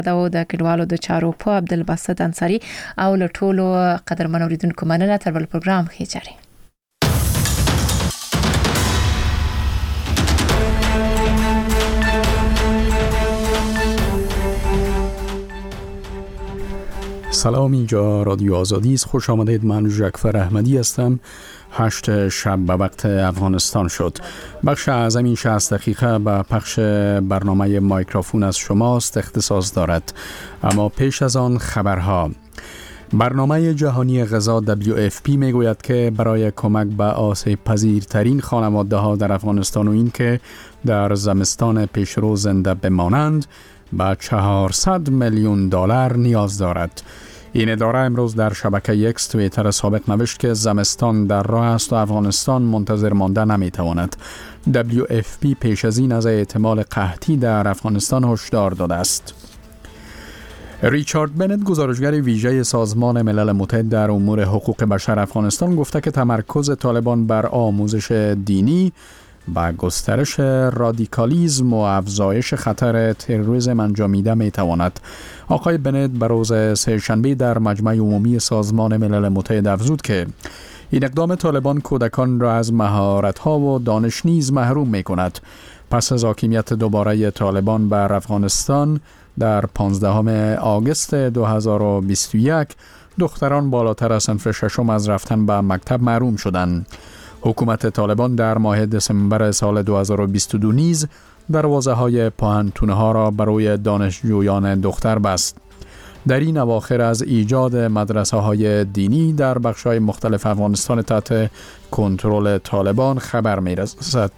د کډوالو د چارو په عبدالباسط انصاری او له ټولو قدرمن اوریدونکو مننه. تر بل پروګرام ښه چاري. سلام، اینجا رادیو آزادی است. خوش آمدید. من ژکفر احمدی هستم. 8 شب به وقت افغانستان شد. بخش اعظم این 60 دقیقه به پخش برنامه مایکروفون از شماست اختصاص دارد. اما پیش از آن خبرها. برنامه جهانی غذا WFP میگوید که برای کمک به آسیب پذیرترین خانواده ها در افغانستان و این که در زمستان پیشرو زنده بمانند به $400 میلیون نیاز دارد. این اداره امروز در شبکه اکس توییتر سابق نوشت که زمستان در راه است و افغانستان منتظر مانده نمیتواند. WFP پیش از این از احتمال قحطی در افغانستان هشدار داده است. ریچارد بنت، گزارشگر ویژه سازمان ملل متحد در امور حقوق بشر افغانستان، گفته که تمرکز طالبان بر آموزش دینی با گسترش رادیکالیسم و افزایش خطر تروریسم انجامیده میتواند. آقای بنت به روز سه‌شنبه در مجمع عمومی سازمان ملل متحد افزود که این اقدام طالبان کودکان را از مهارت‌ها و دانش نیز محروم می‌کند. پس از حاکمیت دوباره طالبان بر افغانستان در 15 آگوست 2021 دختران بالاتر از صنف ششم از رفتن به مکتب محروم شدند. حکومت طالبان در ماه دسامبر سال 2022 نیز دروازه‌های پوهنتون‌ها را برای دانشجویان دختر بست. در این اواخر از ایجاد مدرسه‌های دینی در بخش‌های مختلف افغانستان تحت کنترل طالبان خبر می‌رسد.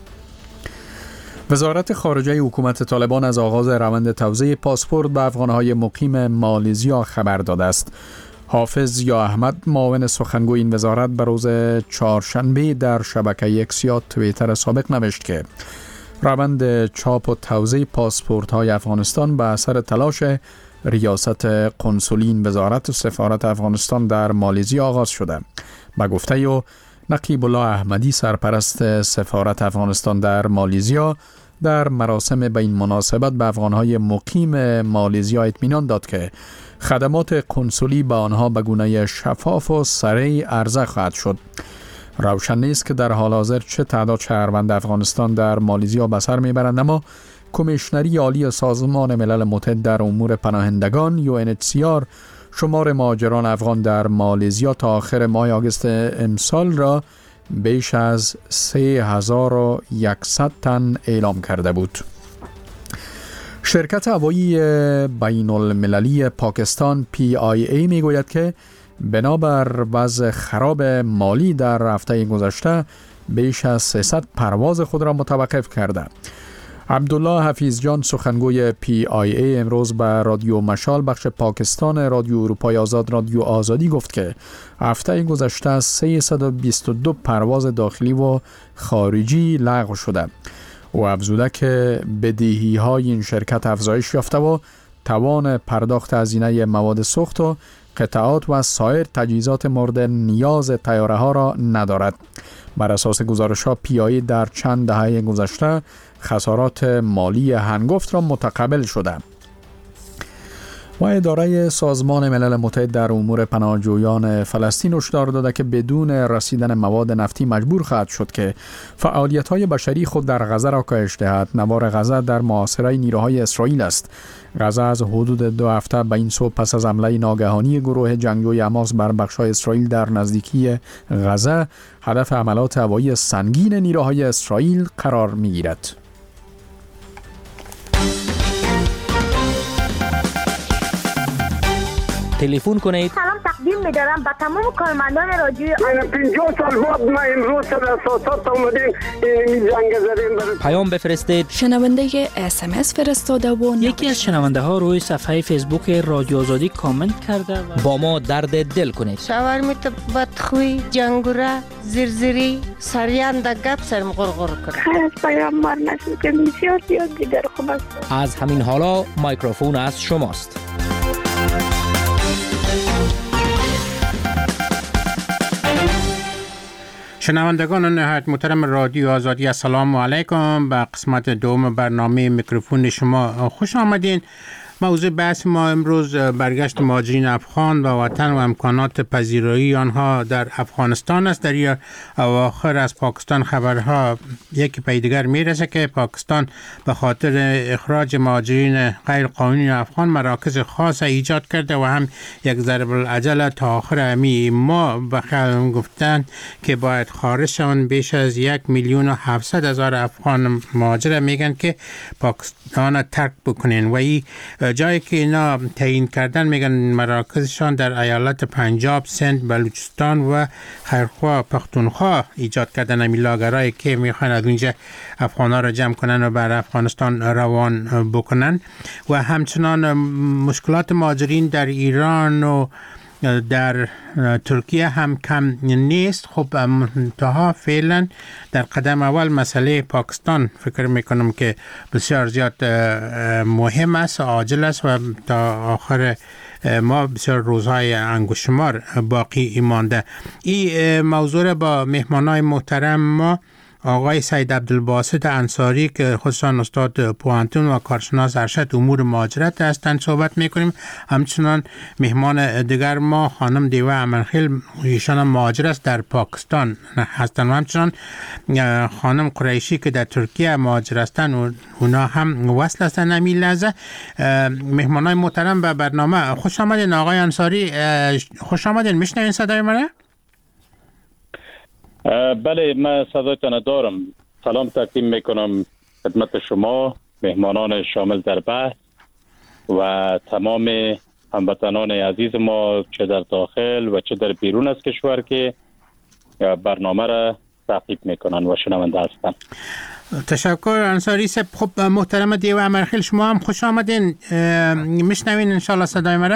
وزارت خارجه حکومت طالبان از آغاز روند توزیع پاسپورت به افغان‌های مقیم مالزیا خبر داده است. حافظ یا احمد، معاون سخنگوی این وزارت، به روز چهارشنبه در شبکه اکس یا توییتر سابق نوشت که روند چاپ و توزیع پاسپورت‌های افغانستان به اثر تلاش ریاست قنسولی این وزارت و سفارت افغانستان در مالزیا آغاز شده. به گفته نقیب الله احمدی، سرپرست سفارت افغانستان در مالزیا، در مراسم به این مناسبت به افغان‌های مقیم مالزیا اطمینان داد که خدمات قنسولی به آنها به گونه شفاف و سریع عرضه خواهد شد. روشن نیست که در حال حاضر چه تعداد شهروند افغانستان در مالزیا به سر میبرند، اما کمیشنری عالی سازمان ملل متحد در امور پناهندگان UNHCR شمار مهاجران افغان در مالزیا تا آخر ماه آگوست امسال را بیش از 3100 تن اعلام کرده بود. شرکت هوایی بین المللی پاکستان PIA میگوید که بنابر وضع خراب مالی در هفته گذشته بیش از 300 پرواز خود را متوقف کرده. عبدالله حفیظ جان، سخنگوی PIA، امروز به رادیو مشال بخش پاکستان رادیو اروپای آزاد رادیو آزادی گفت که هفته گذشته 322 پرواز داخلی و خارجی لغو شده. او افزوده که بدهی‌های این شرکت افزایش یافته و توان پرداخت هزینه مواد سوخت و قطعات و سایر تجهیزات مورد نیاز طیاره‌ها را ندارد. بر اساس گزارش‌ها PIA در چند دهه گذشته خسارات مالی هنگفت را متقبل شده. و اداره سازمان ملل متحد در امور پناهجویان فلسطین هشدار داده که بدون رسیدن مواد نفتی مجبور خواهد شد که فعالیت‌های بشری خود در غزه را کاهش دهد. نوار غزه در محاصره نیروهای اسرائیل است. غزه از حدود 2 هفته به این سو پس از حمله ناگهانی گروه جنگجوی حماس بر بخش‌های اسرائیل در نزدیکی غزه هدف حملات هوایی سنگین نیروهای اسرائیل قرار می‌گیرد. تلفن کنید. سلام تقدیم می‌دارم به تمام کارمندان رادیو. 50 سال بعد ما امروز سر اساسات اومدیم این جنگ زدیم. پیام بفرستید. شنونده SMS فرستاده و یکی از شنونده ها روی صفحه فیسبوک رادیو آزادی کامنت کرده و با ما درد دل کنید. شاورمیت بدخوی، جنگوره، زرزری، سریان دا گپ سرم غرغر کرد. خیلی از پیام مار نشد که بسیار زیاد دیگر خوب است. از همین حالا مایکروفون از شماست. شنوندگان نهایت محترم رادیو آزادی، السلام علیکم. به قسمت دوم برنامه میکروفون شما خوش آمدین. موضوع بحث ما امروز برگشت مهاجرین افغان به وطن و امکانات پذیرایی آنها در افغانستان است. در اواخر از پاکستان خبرها یکی پی دیگر میرسه که پاکستان به خاطر اخراج مهاجرین غیر قانونی افغان مراکز خاص ایجاد کرده و هم یک ضرب العجل تا آخر همی ما بخیال گفتن که باید خارج شون. بیش از 1,700,000 افغان مهاجر میگن که پاکستان ترک بکنین و این جایی که اینا تعیین کردن میگن مراکزشان در ایالت پنجاب، سند، بلوچستان و خیرخواه پختونخوا ایجاد کردن. امی لاگرایی که میخوان از اونجا افغانا را جمع کنن و بر افغانستان روان بکنن و همچنان مشکلات مهاجرین در ایران و در ترکیه هم کم نیست. خب منتها فعلا در قدم اول مسئله پاکستان فکر میکنم که بسیار زیاد مهم است، عاجل است و تا آخر ما بسیار روزهای انگشتشمار باقی مانده. این موضوع را با مهمانای محترم ما آقای سید عبدالباسط انصاری که خودشان استاد پوهنتون و کارشناس ارشد امور مهاجرت هستند صحبت میکنیم. همچنان مهمان دیگر ما خانم دیوه امرخیل، ایشان هم مهاجر است در پاکستان هستند و همچنان خانم قریشی که در ترکیه مهاجر هستند و اونا هم وصل هستند. همین لحظه مهمانای محترم به برنامه خوش آمدین. آقای انصاری خوش آمدین. میشنوین صدای منه؟ بله، من صدایتان دارم. سلام تقدیم میکنم خدمت شما، مهمانان شامل در بحث و تمام هموطنان عزیز ما چه در داخل و چه در بیرون از کشور که برنامه را تعقیب میکنن و شنونده هستند. تشکر انصاری صاحب. خب محترم دیو امرخیل، شما هم خوش آمدین. میشنوین انشالله صدای مرا؟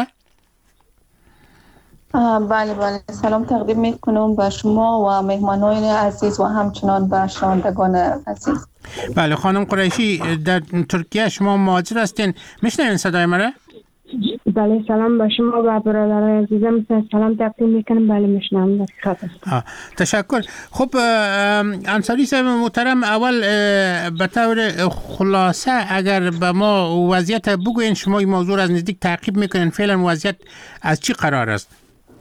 بله سلام تقدیم میکنم به شما و مهمانان عزیز و همچنان به شنوندگان عزیز. بله خانم قریشی، در ترکیه شما مهاجر هستین، میشنوین صدای مرا؟ بله سلام به شما و برادرای عزیزم سلام تقدیم میکنم. بله میشنم. تشکر. خب انصاری صاحب محترم، اول به طور خلاصه اگر به ما وضعیت بگوین، شما این موضوع از نزدیک تعقیب میکنین، فعلا وضعیت از چی قرار است؟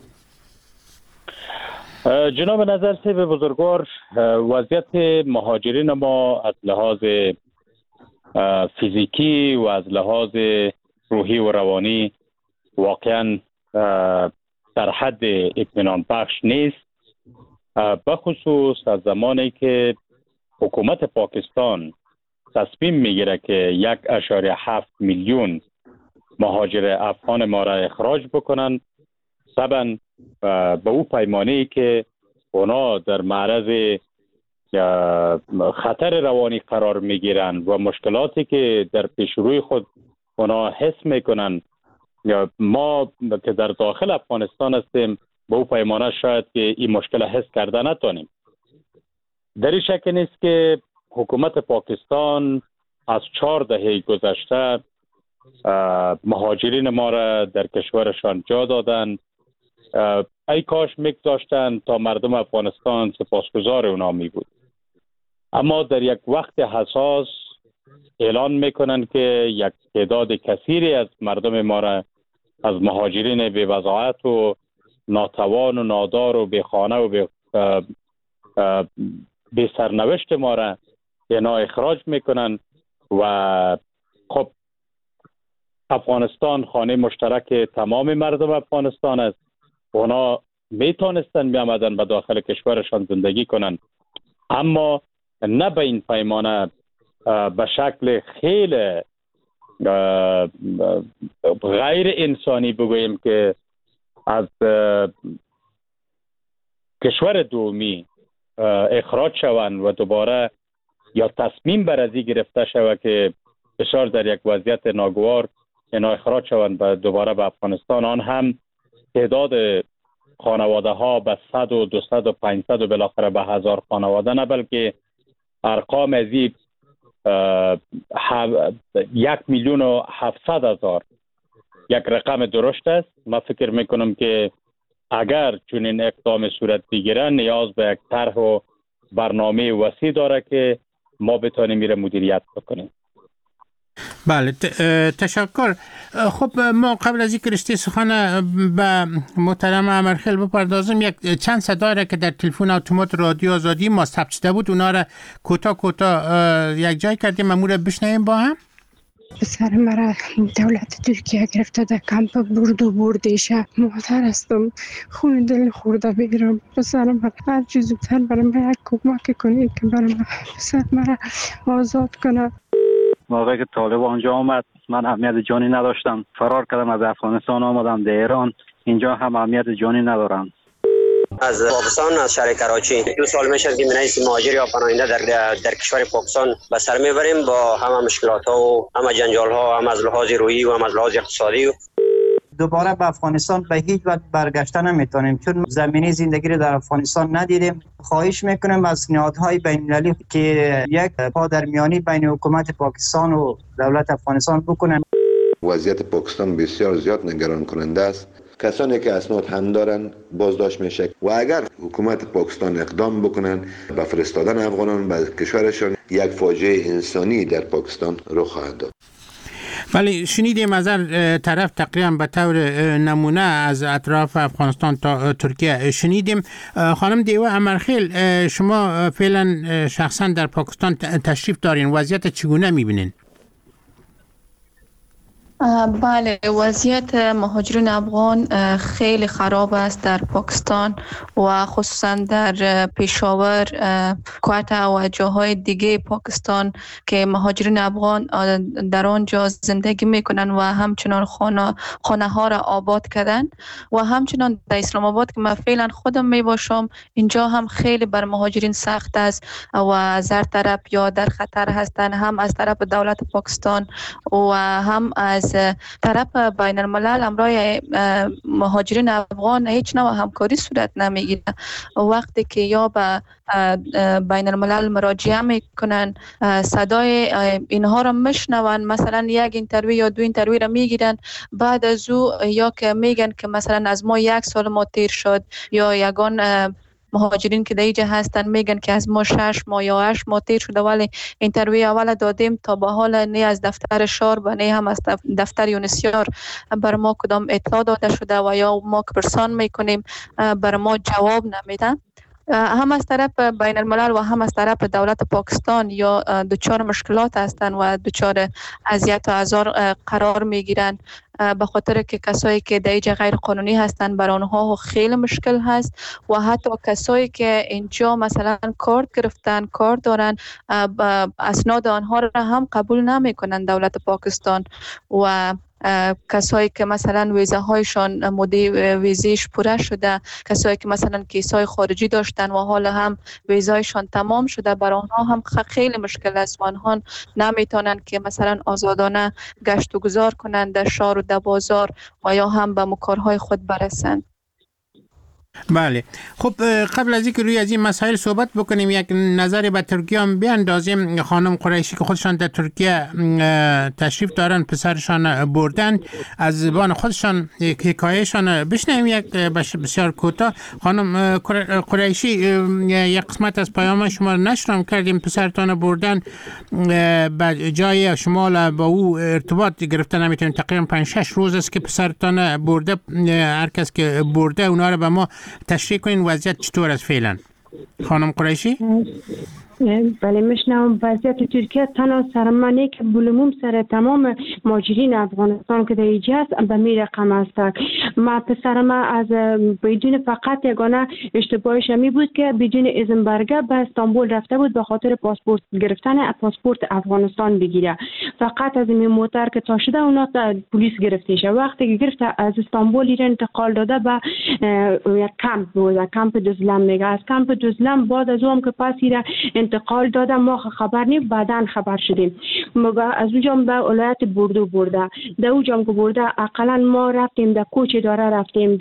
جناب نظر صاحب بزرگوار، وضعیت مهاجرین ما از لحاظ فیزیکی و از لحاظ روحی و روانی واقعا در حد اطمینان بخش نیست، بخصوص از زمانی که حکومت پاکستان تصمیم میگیره که 1.7 میلیون مهاجر افغان ما را اخراج بکنن. طبعا به او پیمانه‌ای که اونا در معرض خطر روانی قرار میگیرن و مشکلاتی که در پیش روی خود اونا حس میکنن، یا ما که در داخل افغانستان هستیم به او پیمانه شاید که این مشکل حس کرده نتونیم. در این شک نیست که حکومت پاکستان از 4 دهه گذشته مهاجرین ما را در کشورشان جا دادن. ای کاش میگذاشتن تا مردم افغانستان سپاسگزار اونا می بود، اما در یک وقت حساس اعلان میکنن که یک تعداد کثیری از مردم ما را، از مهاجرین بی وضاحت و ناتوان و نادار و بی خانه و بی سرنوشت ما را اینا اخراج میکنن. و خب افغانستان خانه مشترک تمام مردم افغانستان است. اونا میتونستن بیامدن به داخل کشورشان زندگی کنن، اما نه به این پیمانه، به شکل خیلی غیر انسانی بگوییم که از کشور دومی اخراج شوند و دوباره یا تصمیم بر ازی گرفته شود که بسیار در یک وضعیت ناگوار اینا اخراج شوند و دوباره به افغانستان. آن هم تعداد خانواده ها به 100 و 200 و 500 و بالاخره به 1000 خانواده، نه بلکه ارقام ازی 1,700,000 یک رقم درشت است. من فکر میکنم که اگر چنین اقدام صورت بگیره نیاز به یک طرح و برنامه وسیع داره که ما بتونیم میره مدیریت بکنیم. بله تشکر. خب ما قبل از اینکه رشته سخن به محترم امرخیل بپردازم، یک چند صدا را که در تلفن اتومات رادیو آزادی ما ثبت شده بود اونا را کوتاه یک جای کردیم، ما را بشنویم با هم. پسر مرا دولت ترکیه گرفته در کمپ بردیشه. مادر هستم، خون دل خورده بگیرم. پسر مرا هر چیز زودتر برای من یک کمک کنید که برای من پسر مرا آزاد کنه. موقعی که طالب آنجا آمد من اهمیت جانی نداشتم، فرار کردم از افغانستان آمدم در ایران. اینجا هم اهمیت جانی ندارم. از پاکستان، از شهر کراچی 2 سال میشه که من مهاجر یا پناهنده در کشور پاکستان به سر میبریم با همه مشکلات ها و همه جنجال ها، هم از لحاظ روحی و هم از لحاظ اقتصادی. دوباره به افغانستان به هیچ وجه برگشته نمیتونیم چون زمینه زندگی رو در افغانستان ندیدیم. خواهش میکنیم از نهادهای بین المللی که یک پادرمیانی بین حکومت پاکستان و دولت افغانستان بکنن. وضعیت پاکستان بسیار زیاد نگران کننده است. کسانی که اسناد هم دارن بازداشت میشه و اگر حکومت پاکستان اقدام بکنن به فرستادن افغانان به کشورشان، یک فاجعه انسانی در پاکستان رخ خواهد داد. بله شنیدیم از طرف تقریبا به طور نمونه از اطراف افغانستان تا ترکیه شنیدیم. خانم دیوه امرخیل، شما فعلا شخصا در پاکستان تشریف دارین، وضعیت چگونه میبینین؟ بله، وضعیت مهاجرین افغان خیلی خراب است در پاکستان و خصوصا در پشاور، کوئتا و جاهای دیگه پاکستان که مهاجرین افغان در آنجا زندگی میکنن و همچنان خانه ها را آباد کردن و همچنان در اسلام آباد که من فعلا خودم می باشم، اینجا هم خیلی بر مهاجرین سخت است و از هر طرف یا در خطر هستند، هم از طرف دولت پاکستان و هم از طرف بین الملل. امرای مهاجرین افغان هیچ نوع همکاری صورت نمیگیره. وقتی که یا به بین الملل مراجعه میکنن، صدای اینها را میشنون، مثلا یک اینترویو یا 2 اینترویو را میگیرن، بعد از او یا که میگن که مثلا از ما 1 سال ما تیر شد، یا یگان مهاجرین که در اینجا هستن میگن که از ما 6 ماه یا 8 ماه تیر شده، ولی اینترویو اول دادیم تا به حال نه از دفتر شار و نه هم از دفتر یونسیار بر ما کدام اطلاع داده شده و یا ما که پرسان میکنیم بر ما جواب نمیدن. هم از طرف بین الملل و هم از طرف دولت پاکستان یا دچار مشکلات هستند و دچار اذیت و آزار قرار میگیرن، به خاطر که کسایی که در اینجا غیر قانونی هستند بر آنها خیلی مشکل هست و حتی کسایی که اینجا مثلا کارت گرفتن، کار دارن، اسناد آنها را هم قبول نمیکنن دولت پاکستان و کسایی که مثلا ویزه هایشان مدت ویزیش پوره شده، کسایی که مثلا کیسای خارجی داشتن و حالا هم ویزایشان تمام شده، برای آنها هم خیلی مشکل است و آنها نمیتونن که مثلا آزادانه گشت و گذار کنند در شهر و در بازار و یا هم به مکارهای خود برسند. بله خب قبل از اینکه روی از این مسائل صحبت بکنیم یک نظری به ترکیه هم بیاندازیم. خانم قریشی که خودشان در ترکیه تشریف دارن، پسرشان بردن، از زبان خودشان حکایهشان بشنویم یک بسیار کوتاه. خانم قریشی یک قسمت از پیام شما رو نشرم کردیم، پسرتان بردن به جای شما با او ارتباط گرفتن نمیتونیم، تقریبا 5-6 روز است که پسرتان برده، هر کس که برده اونا رو به ما تشریح کنین وضعیت چطور است فعلا. خانم قریشی؟ بله میشنم. وضعیت ترکیه تنها سرمانه که بلوموم سر تمام مهاجرین افغانستان که در اینجا است به می رقم است. ما پسرم از بدون فقط یگانه اشتباهش می بود که بدون اذن برگه به استانبول رفته بود به خاطر پاسپورت گرفتن پاسپورت افغانستان بگیره. فقط از این موتر که تا شده اونا پلیس گرفتیش. وقتی که گرفته از استانبول ایران انتقال داده به یک کمپ بود، کمپ دوزلم میگه. از کمپ دوزلم بعد از اون که پس ایران انتقال داده ما خبر نیم، بعداً خبر شدیم. از اونجا به ولایت بردو برده، در اونجا که برده اقلا ما رفتیم در کوچ داره، رفتیم در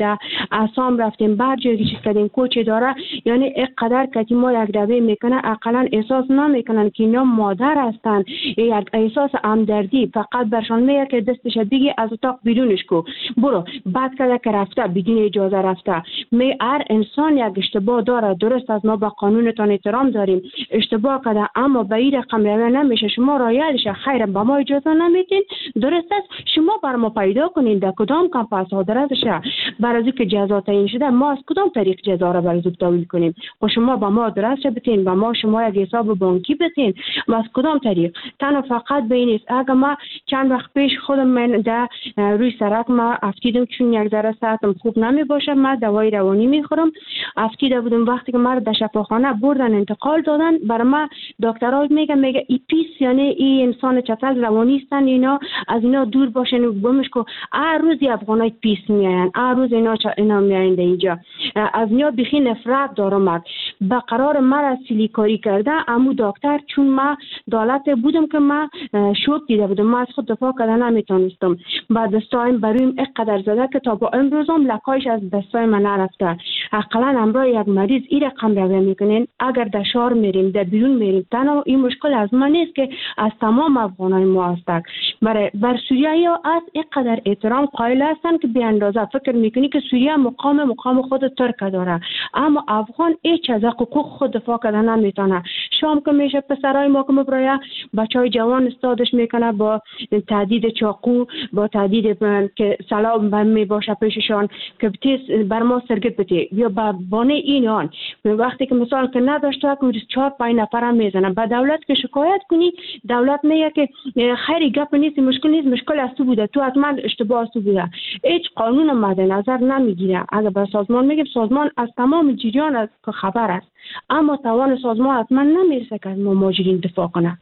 اسام رفتیم بر جایی چیز کردیم کوچه داره، یعنی اینقدر که ما یک دبه میکنه اقلا احساس نمیکنن که اینا مادر هستن، یک احساس همدردی فقط برشان میگه که دستش بگی از اتاق بیرونش کو برو، بعد که رفته بدون اجازه رفته. هر انسان یک اشتباه داره، درست از ما با قانونتان احترام داریم، اشتباه کرده اما به این رقم روی نمیشه، شما رایلش خیر به ما اجازه نمیدین، درست است شما بر ما پیدا کنین در کدام کمپاس صادراتشه برای که جزا تعیین شده، ما از کدام طریق جزا را برای تحویل کنیم؟ و شما به ما درست بتین، به ما شما یک حساب بانکی بتین، ما از کدام طریق؟ تنها فقط به این است. اگه ما چند وقت پیش خودم من در روی سرک ما افتیدم چون یک ذره ساعتم خوب نمی باشه، ما دوای روانی میخورم، افتیده بودم. وقتی که ما در شفاخانه بردن انتقال دادن، برای ما دکترها میگه ای پیس، یعنی این انسان چتل روانی هستن، اینا از اینا دور باشن و بمش کو. هر روز افغانای پیس میاین، هر روز اینا میاین اینجا، از اینا بخی نفرت دارم. به قرار ما سیلی کاری کرده امو دکتر، چون ما دولت بودم که ما شوک دیده بودم، ما از خود دفاع کردن نمیتونستم، بعد دستایم برویم اینقدر زده که تا با امروزم لکایش از دستای من نرفته. اقلا امرای یک مریض این رقم روی میکنین، اگر در شهر میریم در بیرون میریم، تنها این مشکل از ما نیست که از تمام افغانای ما هستند. بر سوریه ها از اینقدر احترام قائل هستند که به اندازه فکر میکنی که سوریه مقام خود ترک داره، اما افغان هیچ از حقوق خود دفاع کردن نمیتونه. شام که میشه پسرای ما که مبرایه بچهای جوان استادش میکنه با تهدید چاقو، با تهدید که سلام می باشه پیششان که بتیز بر ما سرگت بده یا با بانه اینان. وقتی که مثال که نداشته که 4-5 نفر هم میزنن، با دولت که شکایت کنی دولت میگه که خیلی گپ نیست، مشکل نیست، مشکل از تو بوده، تو حتما اشتباه از تو بوده. هیچ قانون مد نظر نمیگیره. اگر به سازمان میگه سازمان از تمام جریان از خبر است، اما توان سازمان حتما نمیرسه که از مهاجرین دفاع کنه،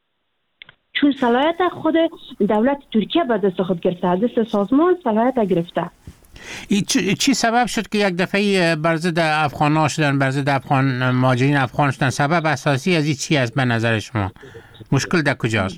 چون صلاحیت خود دولت ترکیه به دست خود گرفته، دست سازمان صلاحیت گرفته. چی سبب شد که یک دفعه بر ضد افغان‌ها شدن، بر ضد افغان مهاجرین افغان شدن؟ سبب اساسی از این چی است به نظر شما؟ مشکل در کجاست؟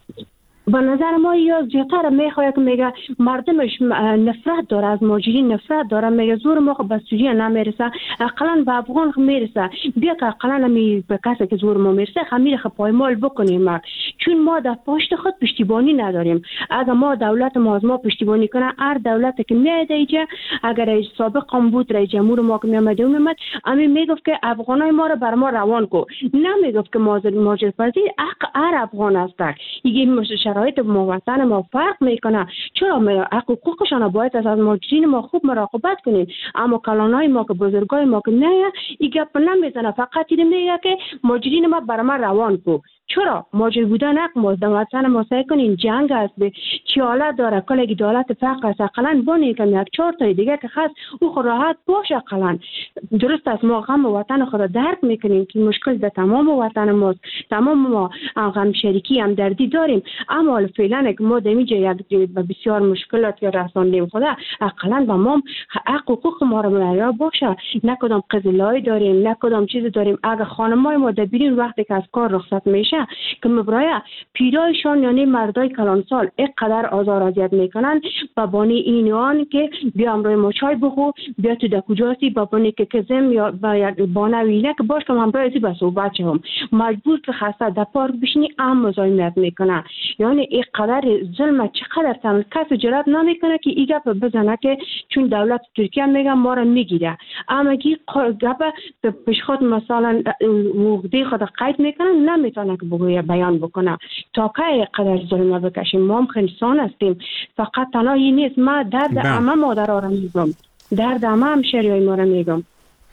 به نظر ما یا زیادتر میخواد که میگه مردمش نفرت داره از مهاجرین، نفرت داره، میگه زور ما به سوریه نمیرسه، اقلا به افغان میرسه، بیا که اقلا به کسی که زور ما میرسه خمیر پایمال بکنیم، چون ما در پشت خود پشتیبانی نداریم. اگر ما دولت ما از ما پشتیبانی کنه، هر دولتی که میاد اینجا، اگر سابق هم بود رئیس جمهور ما که میامد همین میگفت که افغانای ما رو بر ما روان کو، نمیگفت که مهاجر پذیر هر افغان است. دیگه شرایط وطن ما فرق میکنه، چرا حقوقشان باید از مهاجرین ما خوب مراقبت کنیم، اما کلانای ما که بزرگای ما که نه این گپ نمیزنه، فقط این میگه که مهاجرین ما بر ما روان کو. چرا مهاجر بودن حق ما در وطن ما سعی کنین جنگ است به چی حالت داره، کلی دولت فقر است اقلا بونی که یک 4 تا دیگه که خاص او خود راحت باشه. اقلا درست است ما غم وطن خود درک میکنیم که مشکل در تمام وطن ماست، تمام ما غم شریکی هم دردی داریم، اما فعلا که ما دمیجه یک بسیار مشکلات که رساندیم خدا، اقلا با ما حقوق ما رو معیار باشه، نه کدام قضیه داریم نه کدام چیز داریم. اگه خانمای ما در بیرون وقتی که از کار رخصت میشه که مبرای پیرایشان یعنی مردای کلانسال اینقدر آزار اذیت میکنن با بانی اینوان که بیا امروی ما چای بخو، بیا تو در کجاسی با بانی که کزم یا با بانویله که باش که امروی ازی با صحبت هم مجبور که خسته در پارک بشنی ام مزایمت میکنن. یعنی اینقدر ظلم چقدر تمام کسی جرات نمیکنه که این گپ بزنه که چون دولت ترکیه میگه ما رو میگیره، اما کی گپ پیش خود مثلا وقتی خود قید میکنن نمیتونه که بگویه بیان بکنه تا که قدر ظلم بکشیم. ما هم انسان هستیم، فقط تنها این نیست. ما درد همه مادرها رو میگم، درد همه همشریای ما رو میگم.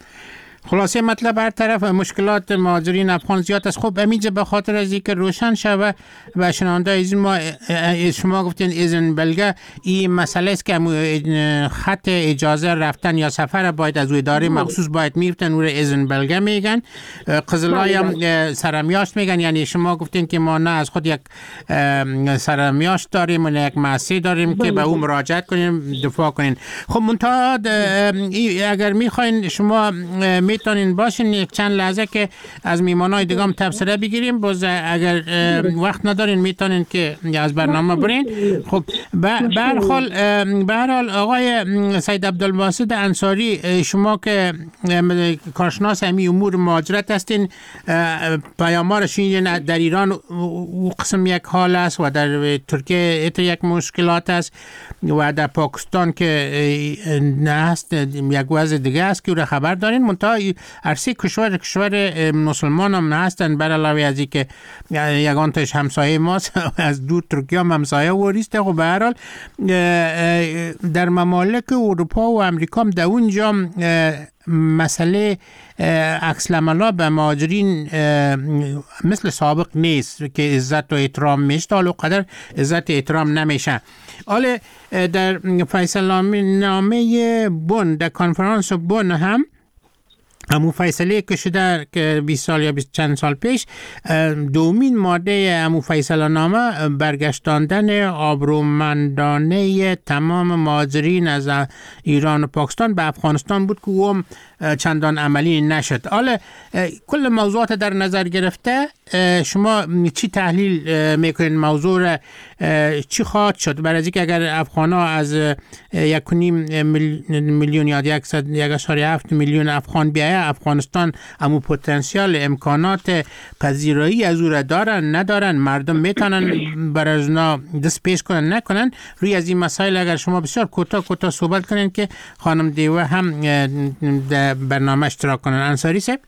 خلاصه مطلب هر طرف مشکلات مهاجرین افغان زیاد است. خب همینجا به خاطر از اینکه روشن شوه و شنونده از ما شما گفتین اذن بلگه این مسئله است که خط اجازه رفتن یا سفر باید از اداره مخصوص باید میفتن او را اذن بلگه میگن، قزلای هم سرمیاشت میگن. یعنی شما گفتین که ما نه از خود یک سرمیاشت داریم و نه یک مؤسسه داریم که به اون مراجعت کنیم دفاع کنین. خب منتها اگر میخواین شما میتونین باشین یک چند لحظه که از میمانای دیگه هم تبصره بگیریم. باز اگر وقت ندارین میتونین که از برنامه برین. خب به هر حال آقای سید عبدالباسط انصاری، شما که کارشناس همین امور مهاجرت هستین، پیام‌ها شنیدین در ایران او قسم یک حال است و در ترکیه یک مشکلات است و در پاکستان که نه هست یک وضع دیگه است که او را خبر دارین. منتها عرصه کشور مسلمان هم هستن، بر علاوه از اینکه یگان تاش همسایه ماست از دور ترکیه هم همسایه وریسته. خب به هر حال در ممالک اروپا و امریکا هم در اونجا مسئله عکس العملا به مهاجرین مثل سابق نیست که عزت و احترام میشه، حالا قدر عزت و احترام نمیشه. حالا در فیصله نامه بن، در کنفرانس بن هم همون فیصله که شده که 20 سال یا 20 چند سال پیش، دومین ماده همون فیصله نامه برگشتاندن آبرومندانه تمام مهاجرین از ایران و پاکستان به افغانستان بود که او چندان عملی نشد. حالا کل موضوعات در نظر گرفته شما چی تحلیل میکنین موضوع را چی خواهد شد؟ برای اینکه اگر افغانا از 1.5 میلیون یا 1.7 میلیون افغان بیایه، افغانستان همون پتانسیل امکانات پذیرایی از او را دارن ندارن، مردم میتونن برای اونا دست پیش کنن نکنن. روی از این مسائل اگر شما بسیار کوتاه صحبت کنین که خانم دیوه هم در برنامه اشتراک کنن. انصاری صاحب.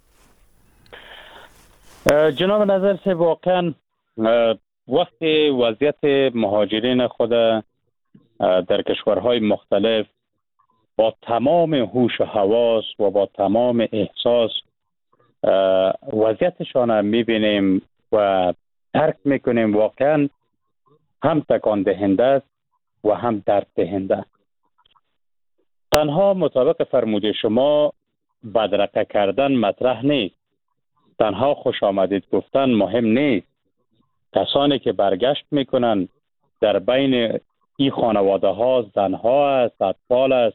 جناب نظر صاحب، واقعا وقتی وضعیت مهاجرین خود در کشورهای مختلف با تمام هوش و حواس و با تمام احساس وضعیتشان میبینیم و درک میکنیم، واقعا هم تکان دهنده است و هم درد دهنده. تنها مطابق فرموده شما بدرقه کردن مطرح نیست، تنها خوش آمدید گفتن مهم نیست. کسانی که برگشت میکنن در بین این خانواده ها زنها است، اطفال است،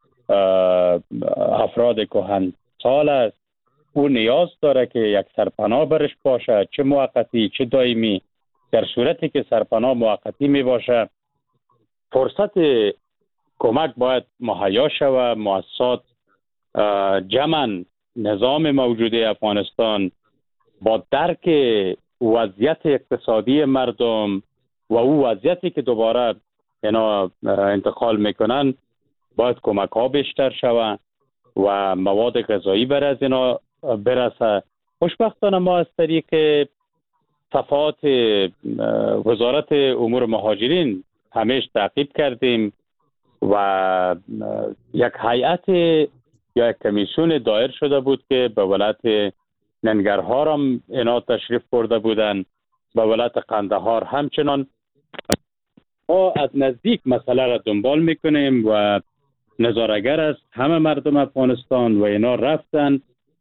افراد کهنسال است. او نیاز داره که یک سرپناه برش باشه، چه موقتی چه دائمی. در صورتی که سرپناه موقتی می باشه، فرصت کمک باید مهیا شود. مؤسسات جمعاً نظام موجود افغانستان با درک وضعیت اقتصادی مردم و او وضعیتی که دوباره اینا انتقال میکنن باید کمک ها بیشتر شود و مواد غذایی بر از اینا برسه. خوشبختانه ما از طریق صفحات وزارت امور مهاجرین همیشه تعقیب کردیم و یک هیئت یا یک کمیسیون دایر شده بود که به ولایت ننگرهار هم اینا تشریف برده بودن، به ولایت قندهار همچنان. ما از نزدیک مسئله را دنبال میکنیم و نظاره‌گر است همه مردم افغانستان و اینا رفتن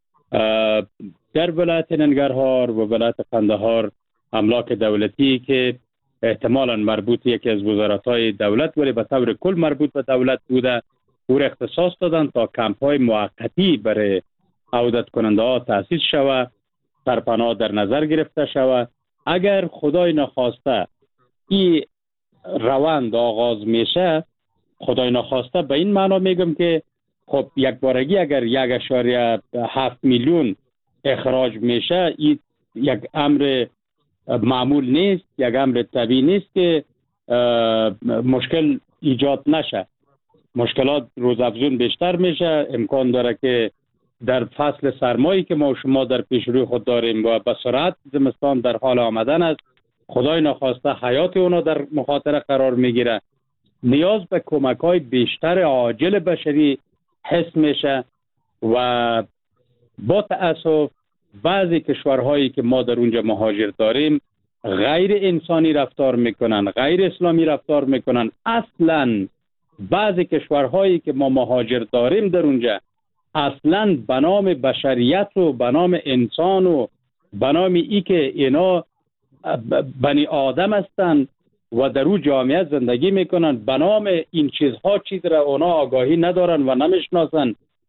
در ولایت ننگرهار و ولایت قندهار املاک دولتی که احتمالاً مربوط یکی از وزارت‌های دولت ولی به طور کل مربوط به دولت بوده، او را اختصاص دادن تا کمپ‌های موقتی برای عودت کننده ها تأسیس شود، سرپناه در نظر گرفته شود. اگر خدای نخواسته این روند آغاز میشه، خدای نخواسته به این معنا میگم که خب یک بارگی اگر 1.7 میلیون اخراج میشه، این یک امر معمول نیست، یک امر طبیعی نیست که مشکل ایجاد نشه. مشکلات روزافزون بیشتر میشه. امکان داره که در فصل سرمایی که ما شما در پیش روی خود داریم و به سرعت زمستان در حال آمدن است، خدای نخواسته حیات اونا در مخاطره قرار میگیره. نیاز به کمک‌های بیشتر عاجل بشری حس میشه و با تأسف بعضی کشورهایی که ما در اونجا مهاجر داریم غیر انسانی رفتار میکنن، غیر اسلامی رفتار میکنن. اصلاً بعضی کشورهایی که ما مهاجر داریم در اونجا اصلاً به نام بشریت و به نام انسان و به نام ای که اینا بنی آدم هستند و در او جامعه زندگی میکنن، به نام این چیزها چیز را اونا آگاهی ندارن و نمیشناسن.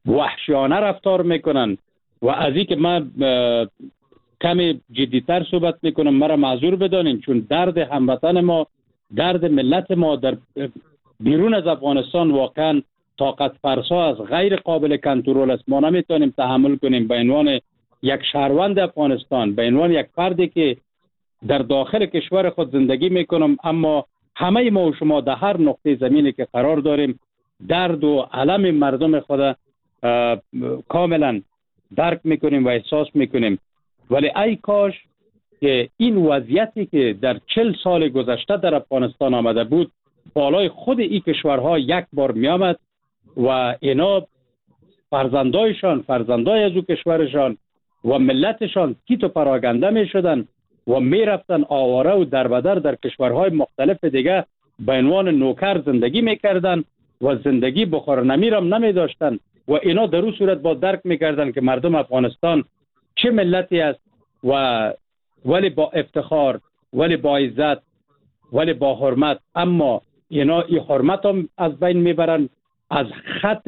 وحشیانه رفتار میکنن و از این که من کمی جدیتر صحبت میکنم مرا معذور بدانین، چون درد هموطن ما، درد ملت ما در بیرون از افغانستان واقعا طاقت فرسا از غیر قابل کنترل است. ما نمیتونیم تحمل کنیم به عنوان یک شهروند افغانستان، به عنوان یک فردی که در داخل کشور خود زندگی میکنم، اما همه ما و شما در هر نقطه زمینی که قرار داریم درد و علم مردم خود کاملا درک میکنیم و احساس میکنیم. ولی ای کاش که این وضعیتی که در 40 سال گذشته در افغانستان آمده بود بالای خود این کشورها یک بار می آمد و اینا فرزندای از او کشورشان و ملتشان کیت و پراگنده می شدن و می رفتن آواره و دربدر در کشورهای مختلف دیگه به عنوان نوکر زندگی می کردن و زندگی بخور نمیرم نمی داشتن و اینا در اون صورت با درک می کردن که مردم افغانستان چه ملتی است و ولی با افتخار، ولی با عزت، ولی با حرمت. اما اینا این حرمت هم از بین میبرن، از خط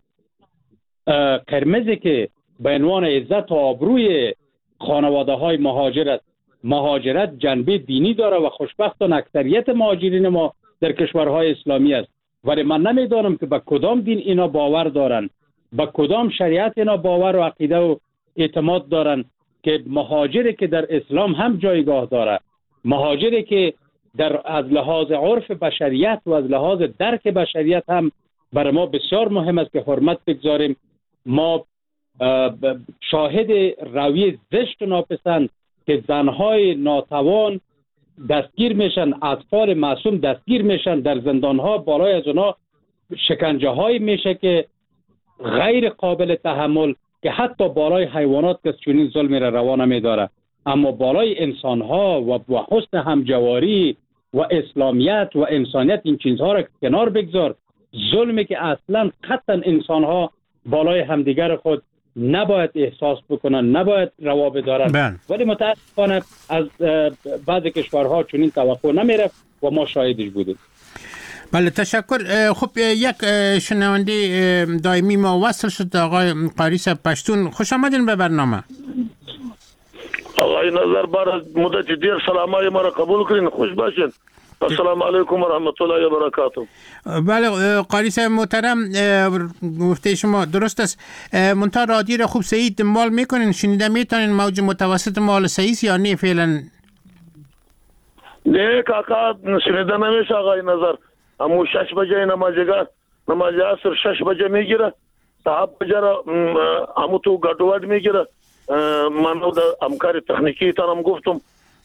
قرمزی که به عنوان عزت و آبروی خانواده های مهاجرت جنبه دینی داره و خوشبختانه اکثریت مهاجرین ما در کشورهای اسلامی است. ولی من نمیدانم که به کدام دین اینا باور دارن، به کدام شریعت اینا باور و عقیده و اعتماد دارن که مهاجری که در اسلام هم جایگاه داره، مهاجری که از لحاظ عرف بشریت و از لحاظ درک بشریت هم برای ما بسیار مهم است که حرمت بگذاریم. ما شاهد روی زشت و ناپسند که زنهای ناتوان دستگیر میشن، اطفال معصوم دستگیر میشن در زندانها، بالای از اونا شکنجه های میشه که غیر قابل تحمل، که حتی بالای حیوانات کس چنین ظلمی را روا نمیداره. اما بالای انسانها و حسن همجواری و اسلامیت و انسانیت این چیزها را کنار بگذار. ظلمی که اصلا قطعا انسانها بالای همدیگر خود نباید احساس بکنن، نباید روا بدارن. ولی متاسفانه از بعض کشورها چنین توقع نمیرفت و ما شاهدش بودیم. بله تشکر. خب یک شنونده دائمی ما وصل شد، آقای قاری صاحب پشتون. خوش آمدین به برنامه. آقای نظر بار مدت دیر سلامای ما را قبول کنین، خوش باشین. السلام علیکم و رحمت الله و برکاته. بله قاری صاحب محترم، گفته شما درست است. منتها رادیو را خوب صحیح دنبال میکنین، شنیده میتونین موج متوسط مال صحیح یا نه فعلا؟ نه کاکا شنیده نمیشه آقای نظر. امو 6 بجه نماز عصر 6 بجه میگیره، صاحب بجه را امو تو گردواد میگیره. من در همکار تکنیکی تانم گفتم،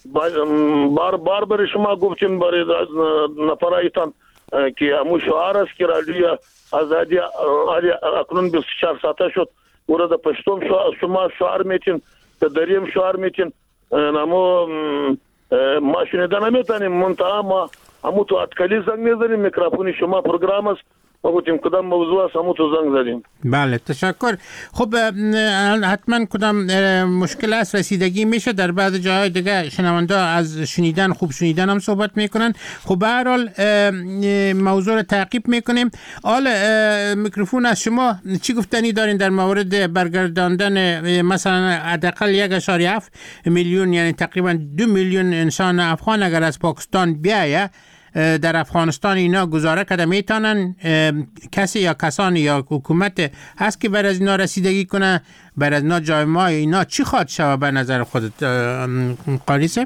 بار بر شما گفتیم برای نفرایتان که امو شعار است که رادیو آزادی اکنون 24 ساعته شد. ورده پشتم شما شعار میتین، دریم شعار میتین. امو ما شنیده نمیتونیم، منتها ما امو تو اتکلی زنگ میزنیم، میکروفون شما پروگرام است، ما گفتیم کدام موضوع است امو تو زنگ زدیم. بله تشکر. خب حتما کدام مشکل است رسیدگی میشه. در بعض جاهای دیگه شنونده از شنیدن خوب شنیدن هم صحبت میکنن. خب به هر حال موضوع رو تعقیب میکنیم. حالا میکروفون از شما چی گفتنی دارین در مورد برگرداندن مثلا حداقل 1.7 میلیون یعنی تقریبا 2 میلیون انسان افغان اگر از پاکستان بیایه در افغانستان اینا گزاره کرده میتونن؟ کسی یا کسانی یا حکومت هست که بر از اینا رسیدگی کنه؟ بر از اینا جایما اینا چی خواد شوه به نظر خودت قاری صاحب؟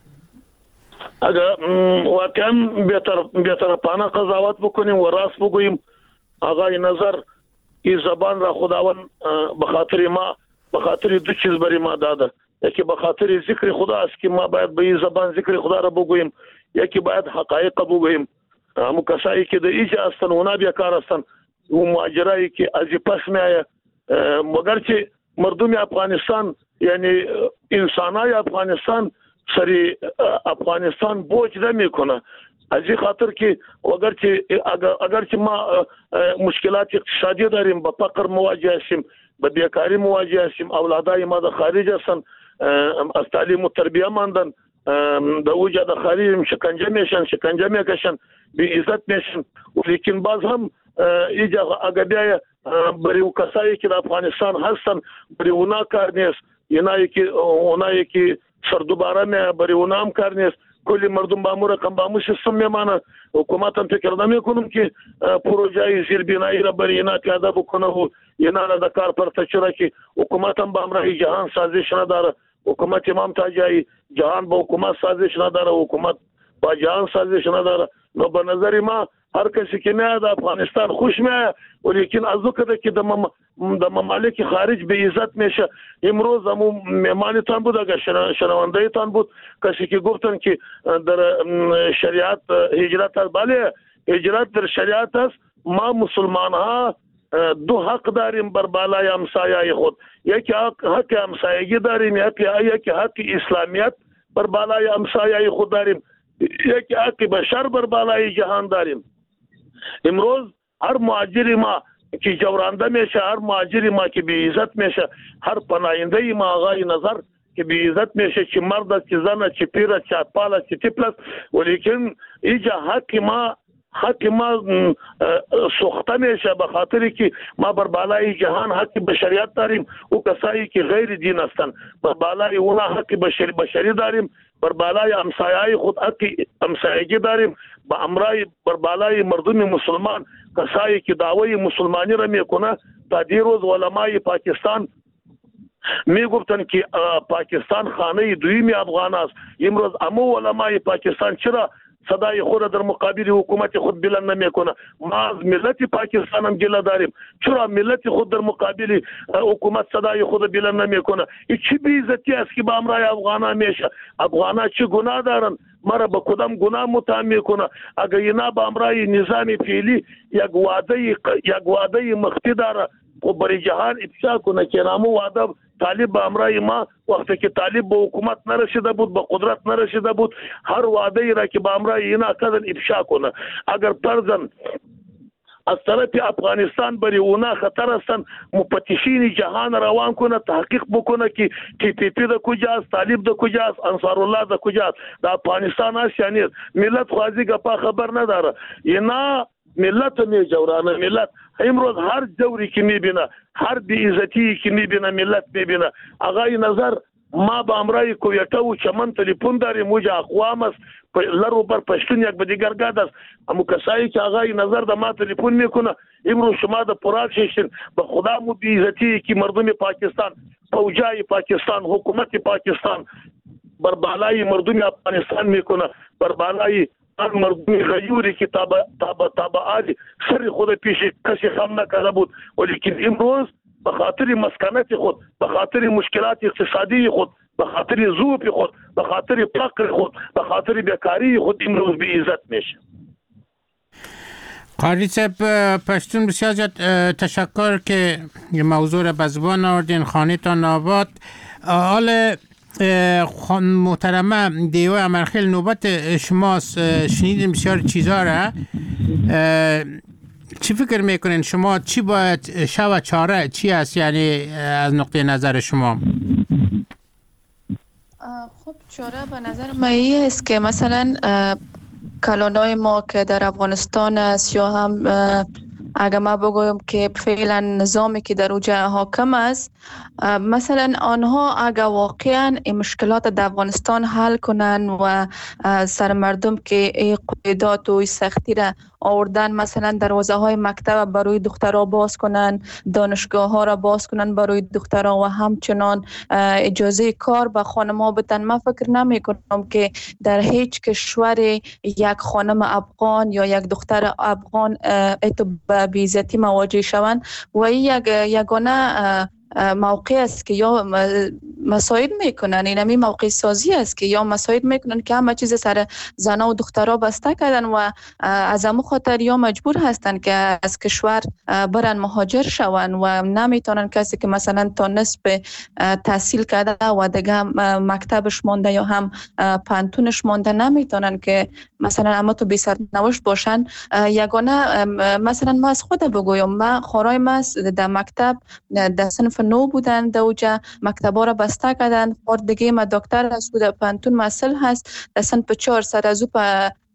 اگر واقعا بهتر پانه قضاوت بکنیم و راست بگوییم آقای نظر، این زبان را خداوند به خاطر دو چیز برای ما داده. یکی به خاطر ذکر خدا است که ما باید به این زبان ذکر خدا را بگوییم، یکی باید حقایق بگوییم. همو کسایی که در اینجا هستن اونا بیکار هستن، و مهاجرایی که از پس میایه، مگر که مردم افغانستان یعنی انسانای افغانستان سری افغانستان بوج نمیکنه. از این خاطر که اگر که ما مشکلات اقتصادی داریم، با فقر مواجه هستیم، با بیکاری مواجه هستیم، اولادای ما در خارج هستن، از تعلیم و تربیه ماندن، در اوجه در خارج شکنجه میکشن، بی عزت میشن. لیکن باز هم اینجا اگر بیایه برای کسایی که در افغانستان هستن برای اونا کار نیست، اونایی که سردوباره نه برای اونا هم کار نیست. کلی مردم با امور رقم با سیستم میمانه. حکومت هم فکر نمیکنم که پروژه زیربنایی را برای اینا پیاده بکنه و اینا را در کار پرته چرا که حکومت هم با امرای جهان سازش نداره. حکومت امام تاجی جهان با حکومت سازش نداره، حکومت با جهان سازش نداره. نو به نظر ما هر کسی که میاد در افغانستان خوش میاد، ولیکن از وقتی که در ممالک خارج به عزت میشه. امروز همون مهمانتان بود، اگر شنوندهتان بود کسی که گفتن که در شریعت هجرت است. بله هجرت در شریعت است. ما مسلمان ها دو حق داریم بر بالای همسایه خود. یکی حق همسایگی داریم، یکی حق اسلامیت بر بالای همسایه خود داریم، یکی حق بشر بر بالای جهان داریم. امروز هر مهاجر ما که جورانده میشه، هر مهاجر ما که بی عزت میشه، هر پناهنده ما آقای نظر که بی عزت میشه، چه مرد است چه زن است چه پیر است چه اطفال است چه طفل است، ولیکن اینجا حق ما سوخته میشه به خاطر که ما بر بالای جهان حق بشریت داریم. او کسایی که غیر دین هستند بر بالای اونا حق بشری داریم، بر بالای همسایه خود حق همسایگی داریم، با امرای بر بالای مردم مسلمان کسایی که دعوی مسلمانی را میکنه. تا دیروز علمای پاکستان میگفتن که پاکستان خانه دویم افغان است. امروز امو علمای پاکستان چرا صدای خود در مقابل حکومت خود بلند نمیکنه؟ ما از ملت پاکستان هم گله داریم، چرا ملت خود در مقابل حکومت صدای خود بلند نمیکنه؟ این چه بی‌عزتی است که با امرای افغانا میشه؟ افغانا چه گناه دارن؟ مرا به کدام گناه متهم میکنه؟ اگر اینا با امرای نظام فعلی یک وعده مخفی داره و برای جهان افشا کنه که نامو وعده طالب به امرای ما وقتی که طالب به حکومت نرسیده بود، به قدرت نرسیده بود، هر وعده ای را که به امرای اینا کردن افشا کنه. اگر فرضاً از طرف افغانستان برای اونا خطر هستن، مفتشین جهان روان کنه، تحقیق بکنه که TPP ده کجاست، طالب ده کجاست، انصار الله ده کجاست. در افغانستان هست یا نیست؟ ملت خوازی گپا خبر نداره. اینا ملت می جورانه. ملت امروز هر جوری که میبینه، هر بی‌عزتی که میبینه ملت میبینه. آقای نظر ما با امرای کویته و چمن تلیفون داریم، اوجا اقوام است لرو بر پشتون یک به دیگر گاد است. اما کسایی که آقای نظر در ما تلیفون میکنه امروز شما در پراک ششتین به خدا مو بی‌عزتی که مردم پاکستان، فوجای پاکستان، حکومت پاکستان بر بالای مردم افغانستان میکنه، بر بالای مردم غیوری که تابعالی سر خود پیش کسی خم نکرده بود. ولیکن امروز به خاطر مسکنت خود، به خاطر مشکلات اقتصادی خود، به خاطر ذوق خود، به خاطر فقر خود، به خاطر بیکاری خود امروز بی عزت میشه. قاری صاحب پشتون بسیار زیاد تشکر که موضوع را به زبان آوردین. خانه تان آباد. حال محترمه دیوه امرخیل نوبت شماست. شنیدیم بسیار چیزا را. چی فکر میکنین شما؟ چی باید شو چاره چی است یعنی از نقطه نظر شما؟ خب چاره به نظر من این است که مثلا کلانای ما که در افغانستان است یا هم اگر ما بگویم که فعلا نظامی که در اوجه حاکم است، مثلا آنها اگر واقعا این مشکلات در افغانستان حل کنن و سر مردم که این قیودات و سختی را آوردن، مثلا دروازه های مکتب برای دخترها باز کنن، دانشگاه ها را باز کنن برای دخترها و همچنان اجازه کار به خانم ها بدن. من فکر نمی کنم که در هیچ کشور یک خانم افغان یا یک دختر افغان به بی‌عزتی مواجه شوند و این یگانه موقع است که یا مساعد میکنن، اینمی موقع سازی است که یا مساعد میکنن که همه چیز سر زنا و دخترها بسته کردن و از همون خاطر یا مجبور هستن که از کشور برن مهاجر شون و نمیتونن کسی که مثلا تا نصف تحصیل کرده و دیگه مکتبش مونده یا هم پانتونش مونده نمیتونن که مثلا اما تو بی سرنوشت باشن. یگانه مثلا ما از خود بگویم، من خورای ما در مکتب در صنف نو بودن، در اوجه مکتبا را بسته کردن. خور دیگه ما دکتر هست و در پانتون مسئول هست در صنف 4 سر از او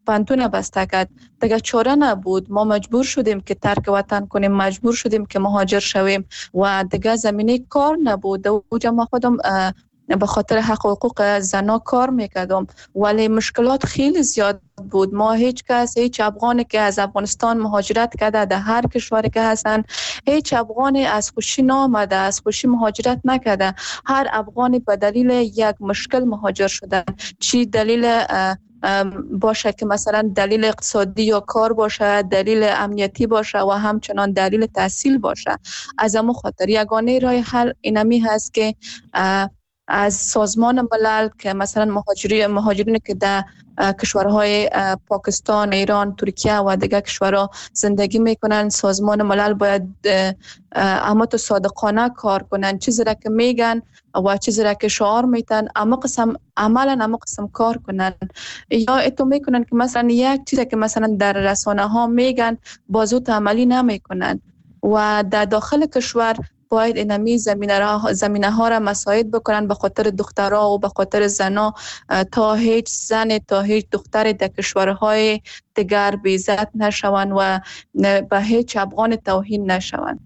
پانتون بسته کرد. دیگه چاره نبود، ما مجبور شدیم که ترک وطن کنیم، مجبور شدیم که مهاجر شویم و دیگه زمینه کار نبود. اوجا ما خودم به خاطر حق و حقوق زنا کار میکردم، ولی مشکلات خیلی زیاد بود. ما هیچ افغانی که از افغانستان مهاجرت کرده در هر کشوری که هستن، هیچ افغانی از خوشی نامده، از خوشی مهاجرت نکرده. هر افغانی به دلیل یک مشکل مهاجر شدن، چی دلیل باشه که مثلا دلیل اقتصادی یا کار باشه، دلیل امنیتی باشه و همچنان دلیل تحصیل باشه. از همون خاطر یگانه راه حل اینمی هست که از سازمان ملل که مثلا مهاجرین که در کشورهای پاکستان، ایران، ترکیه و دیگر کشورها زندگی میکنن، سازمان ملل باید اما تو صادقانه کار کنن، چیزی را که میگن و چیزی را که شعار میتن اما قسم عملا اما قسم کار کنن. یا اتو میکنن که مثلا یک چیزی که مثلا در رسانه ها میگن بازو عملی نمیکنن و در داخل کشور باید اینمی زمینه ها را مساعد بکنن به خاطر دخترها و به خاطر زنا، تا هیچ زن، تا هیچ دختر در کشورهای دیگر بی‌عزت نشوند و به هیچ افغان توهین نشوند.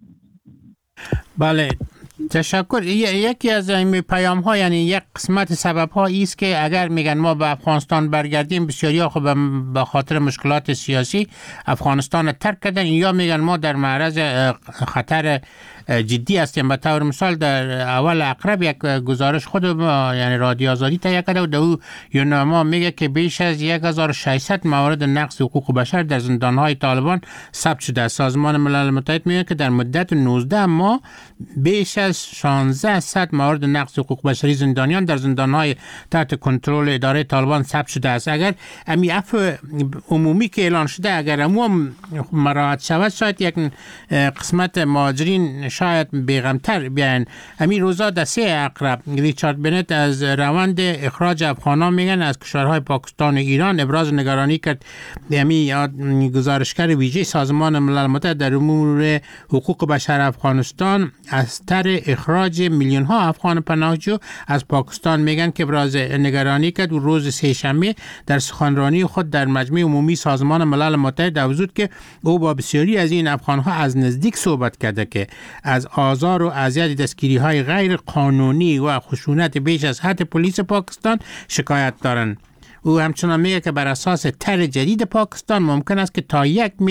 بله، تشکر. یکی از این پیام ها، یعنی یک قسمت سبب ها است که اگر میگن ما به افغانستان برگردیم، بسیاری ها خب به خاطر مشکلات سیاسی افغانستان ترک کردن، یا میگن ما در معرض خطر جدی هستیم. به طور مثال در اول اقرب یک گزارش خود یعنی رادیو آزادی تهیه کرده و در او یوناما میگه که بیش از 1600 مورد نقض حقوق بشر در زندانهای طالبان ثبت شده. سازمان ملل متحد میگه که در مدت 19 ماه بیش از 1600 مورد نقض حقوق بشری زندانیان در زندانهای تحت کنترل اداره طالبان ثبت شده است. اگر امی عفو عمومی که اعلان شده اگر عموم مراعات شود، شاید یک قسمت مهاجرین شاید بیغمتر بیان. همین روزا در 3 اقرب ریچارد بنت از روند اخراج افغانان میگن از کشورهای پاکستان و ایران ابراز نگرانی کرد. همین گزارشگر ویژه سازمان ملل متحد در امور حقوق بشر افغانستان از طر اخراج میلیون ها افغان پناهجو از پاکستان میگن که ابراز نگرانی کرد و روز سه‌شنبه در سخنرانی خود در مجمع عمومی سازمان ملل متحد افزود که او با بسیاری از این افغان ها از نزدیک صحبت کرده که از آزار و اذیت دستگیری های غیر قانونی و خشونت بیش از حد پلیس پاکستان شکایت دارند. او همچنان میگه که بر اساس طرح جدید پاکستان ممکن است که تا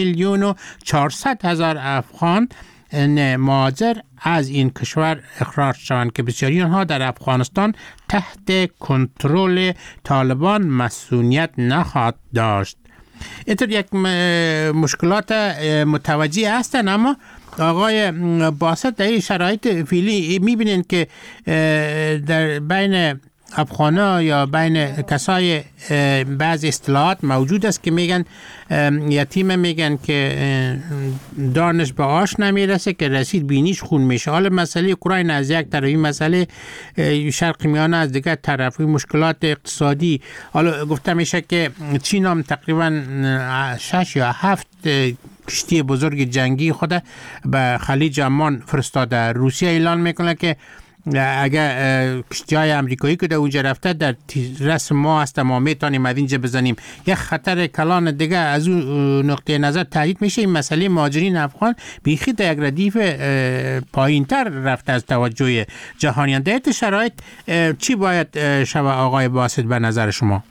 1,400,000 افغان مهاجر از این کشور اخراج شوند که بسیاری آنها در افغانستان تحت کنترل طالبان مسئولیت نخواهد داشت. اینطور یک مشکلات متوجه هستند، اما آقای باسط در این شرایط فعلی میبینید که در بین افغانا یا بین کسای بعض اصطلاحات موجود است که میگن یتیم، میگن که دانش به آش نمیرسه که رسید بینیش خون میشه. حالا مسئله اوکراین از یک طرف، این مسئله شرق میانه از دیگر طرف، مشکلات اقتصادی. حالا گفته میشه که چین هم تقریبا 6 یا 7 کشتی بزرگ جنگی خود به خلیج عمان فرستاده. روسیه اعلان میکنه که اگر کشتی‌های امریکایی که در اونجا رفته در رسم ما هست ما میتونیم از اینجا بزنیم. یک خطر کلان دیگه از اون نقطه نظر تهدید میشه. این مسئله مهاجرین افغان بیخی در یک ردیف پایین‌تر رفته از توجه جهانیان. در این شرایط چی باید شود آقای باسط به نظر شما؟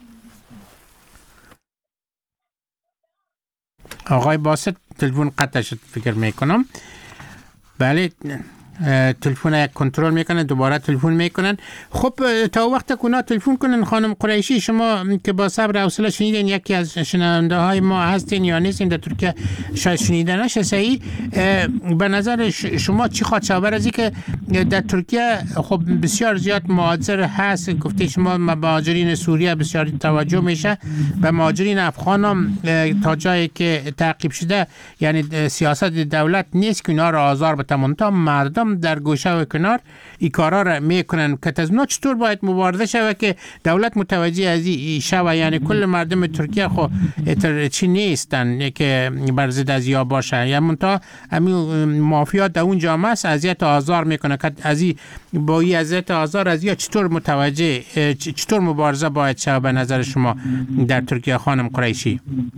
آقای باسط تلفن قطع شد فکر میکنم. بله، تلفن یک کنترل میکنن، دوباره تلفن میکنن. خب تا وقت کونا تلفن کنن. خانم قریشی، شما که با صبر و حوصله شنیدین، یکی از شنونده های ما هستین یا نیستین در ترکیه، شاید شنیده نشه صحیح. به نظر شما چی خواهد شود از اینکه در ترکیه خب بسیار زیاد مهاجر هست؟ گفته شما مهاجرین سوریه بسیار توجه میشه، به مهاجرین افغان هم تا جایی که تعقیب شده یعنی سیاست دولت نیست که اینا را آزار بده، منتها مردم مردم در گوشه و کنار این کارا را میکنن که از اونا چطور باید مبارزه شود که دولت متوجه از این شود؟ یعنی کل مردم ترکیه خو چی نیستن که بر ضد از یا باشه، یا منتها همین مافیات در اون جامعه اذیت آزار میکنه که از این با این اذیت آزار از یا چطور متوجه، چطور مبارزه باید شود به نظر شما در ترکیه خانم قریشی؟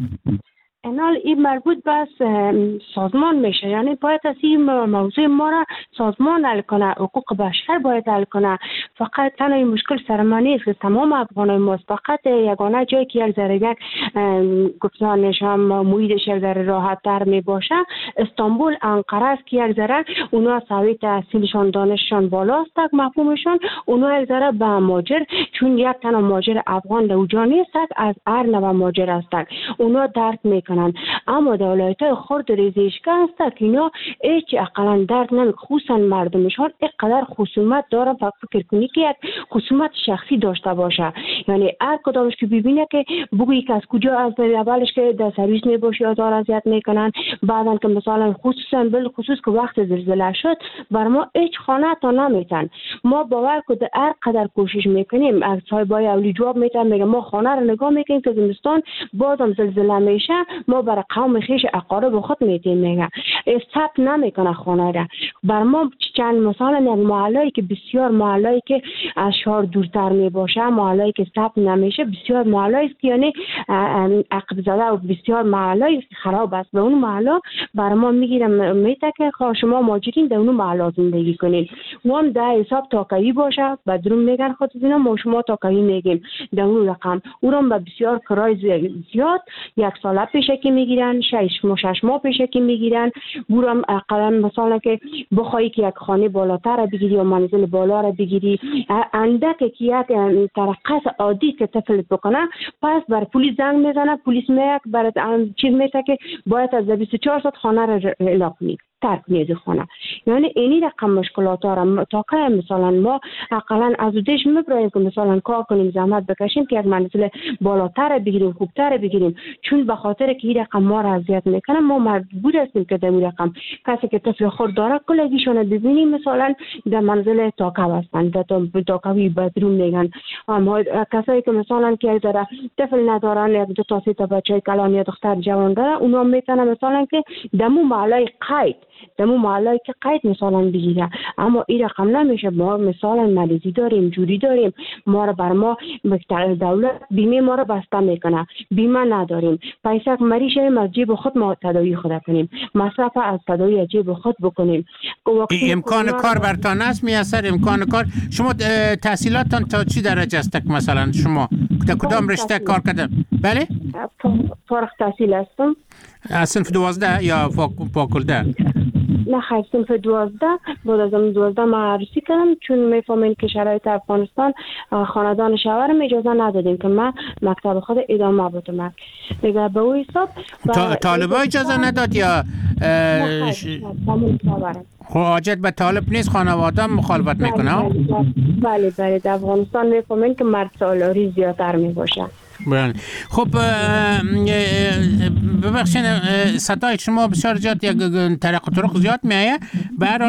انال این مربوط به سازمان میشه، یعنی باید از این موضوع ما را سازمان حل کنه، حقوق بشر باید حل کنه. فقط تنها این مشکل سر ما نیست که تمام افغانای ماست، فقط یگانه جایی که یک ذره یک گفتانش هم محیطش یک ذره راحت تر می باشه استانبول، انقره است که یک ذره اونا سوی تحصیلشان دانششان بالاست، مفهومشان اونا یک ذره به ماجر، چون یک تنها ماجر افغان در اوجا نیست، از هر نوع ماجر است اونا درک میکنن. اما دولت‌های خرد ریزشگاه است که اینا هیچ اقلا درک نمیکنن، خصوصا مردمشان اینقدر خصومت دارن. فقط فکر کنی که یک خصومت شخصی داشته باشه، یعنی هر کدامش که ببینه که بگویی که از کجا، از اولش که در سرویس میباشی آزار اذیت میکنن، بعدن که مثلا خصوصا بالخصوص که وقت زلزله شد بر ما هیچ خانه تا نمیتن. ما باور کنید هر قدر کوشش میکنیم، از صاحبای اولی جواب میتن، میگه ما خانه رو نگاه میکنیم که زمستان بازم زلزله میشه، ما برای قوم خیش اقارب خود میتیم، میگه ثبت نمیکنه خانه را. بر ما چند مثلا یک محله‌ای که بسیار محله‌ای که از شهر دورتر میباشه، محله‌ای که ثبت نمیشه، بسیار محله‌ای است که یعنی عقب زده و بسیار محله‌ای خراب است. به اون محله بر ما میگیرم میته که شما ماجرین در اون محله زندگی کنین، و هم در حساب تاکایی باشه، بدروم میگن خودتون، ما شما تاکایی میگیم در اون رقم، اونم به بسیار کرای زیاد، یک سال پیشه که میگیرن، 6 ماه پیشه که میگیرن. برام اقلا مثلا که بخوایی که یک خانه بالاتر را بگیری یا منزل بالا را بگیری، اندک که یک ترقص عادی که تفلت بکنه، پس بر پلیس زنگ میزنه، پلیس میاد برات چیز میته که باید از 24 ساعت خانه را اعلام کنی، ترک میز خانه. یعنی اینی رقم مشکلات ها تا که مثلا ما اقلا از دیش میبرایم که مثلا کار کنیم، زحمت بکشیم که یک منزل بالاتر بگیریم، خوبتر بگیریم، چون به خاطر که این رقم ما را اذیت میکنه ما مجبور هستیم که در این رقم کسی که طفل خود داره کلگیشون ببینیم مثلا در منزل تاکو هستن، در تاکوی بدروم میگن. اما کسایی که مثلا که داره طفل ندارن، یک دو تا سه تا بچه کلان یا دختر جوان داره، اونا میتونن مثلا که دمو محله قید، دمو محله که قید مثلا بگیره. اما این رقم نمیشه. ما مثلا مریضی داریم، جوری داریم، ما رو بر ما دولت بیمه ما رو بسته میکنه، بیمه نداریم، پیسه مریض شیم از جیب خود ما تداوی خود کنیم، مصرف از تداوی از جیب خود بکنیم. امکان کار برتان است میسر؟ امکان کار شما تحصیلاتتان تا چی درجه است؟ مثلا شما در کدام رشته کار کردن؟ بله؟ فارغ التحصیل هستم. از صنف 12 یا فاکولته؟ نه خیلی صنف 12. بعد از 12 من عروسی کردم، چون میفهمین که شرایط افغانستان خاندان شوهرم اجازه ندادیم که من مکتب خود ادامه بدم. دیگه به اون حساب طالبا اجازه نداد یا خب حاجت به طالب نیست، خانواده مخالفت میکنه؟ بله بله. در افغانستان میفهمین که مرد سالاری زیادتر میباشه. خب ببخشید صدای شما بسیار زیاد یک طرق و طرق زیاد میایه. به هر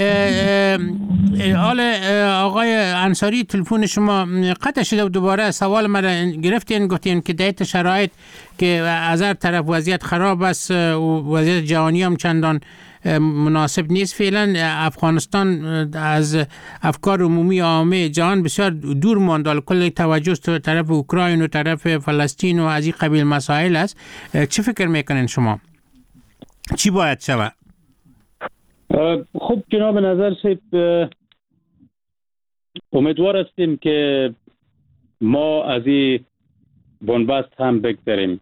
حال آقای انصاری تلفن شما قطع شده و دوباره سوال مرا گرفتین، گفتین که در شرایط که از هر طرف وضعیت خراب است و وضعیت جهانی هم چندان مناسب نیست فعلا، افغانستان از افکار عمومی عامه جهان بسیار دور مانده، کل توجه تو طرف اوکراین و طرف فلسطین و از این قبیل مسائل است. چه فکر میکنین شما؟ چی باید شود؟ خب جناب نظر صاحب، امیدوار هستیم که ما از این بنبست هم بگذریم،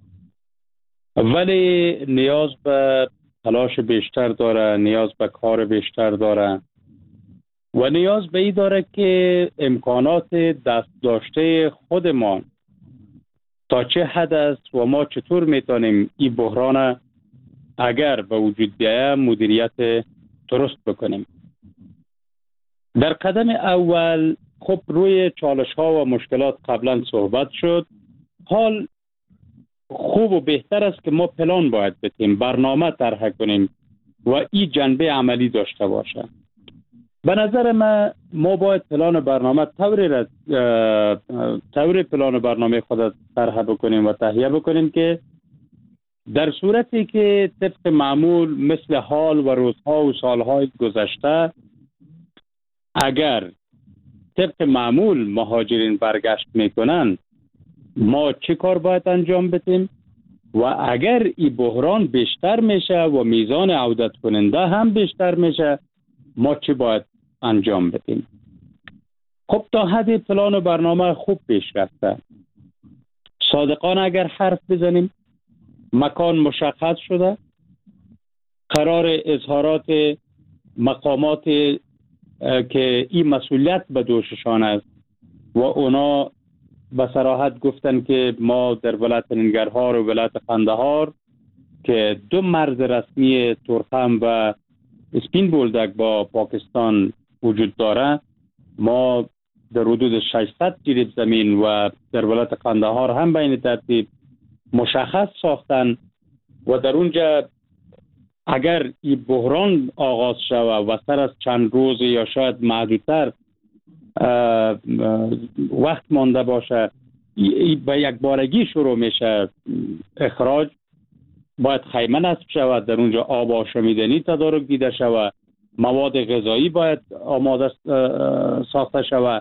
ولی نیاز به تلاش بیشتر داره، نیاز به کار بیشتر داره و نیاز به این داره که امکانات دست داشته خودمان تا چه حد است و ما چطور میتونیم این بحران اگر به وجود بیاید مدیریت درست بکنیم. در قدم اول خب روی چالش ها و مشکلات قبلا صحبت شد. حال خوب و بهتر است که ما پلان باید بتیم، برنامه طرح کنیم و این جنبه عملی داشته باشه. به نظر ما باید پلان و برنامه طور پلان و برنامه خود طرح بکنیم و تهیه بکنیم که در صورتی که طبق معمول مثل حال و روزها و سالهای گذشته اگر طبق معمول مهاجرین برگشت میکنن ما چه کار باید انجام بدیم و اگر این بحران بیشتر میشه و میزان عودت کننده هم بیشتر میشه ما چه باید انجام بدیم. خب تا حد پلان و برنامه خوب پیش رفته. صادقانه اگر حرف بزنیم مکان مشخص شده، قرار اظهارات مقامات که این مسئولیت به دوششان است و اونا به صراحت گفتن که ما در ولایت ننگرهار و ولایت قندهار که 2 مرز رسمی تورخم و اسپین بولدک با پاکستان وجود داره، ما در حدود 600 جریب زمین و در ولایت قندهار هم به این ترتیب مشخص ساختن و در اونجا اگر این بحران آغاز شود و سر از چند روز یا شاید محدودتر وقت مانده باشه به یک بارگی شروع میشه اخراج، باید خیمه نصب شود، در اونجا آب آشامیدنی تدارک دیده شود، مواد غذایی باید آماده ساخته شود.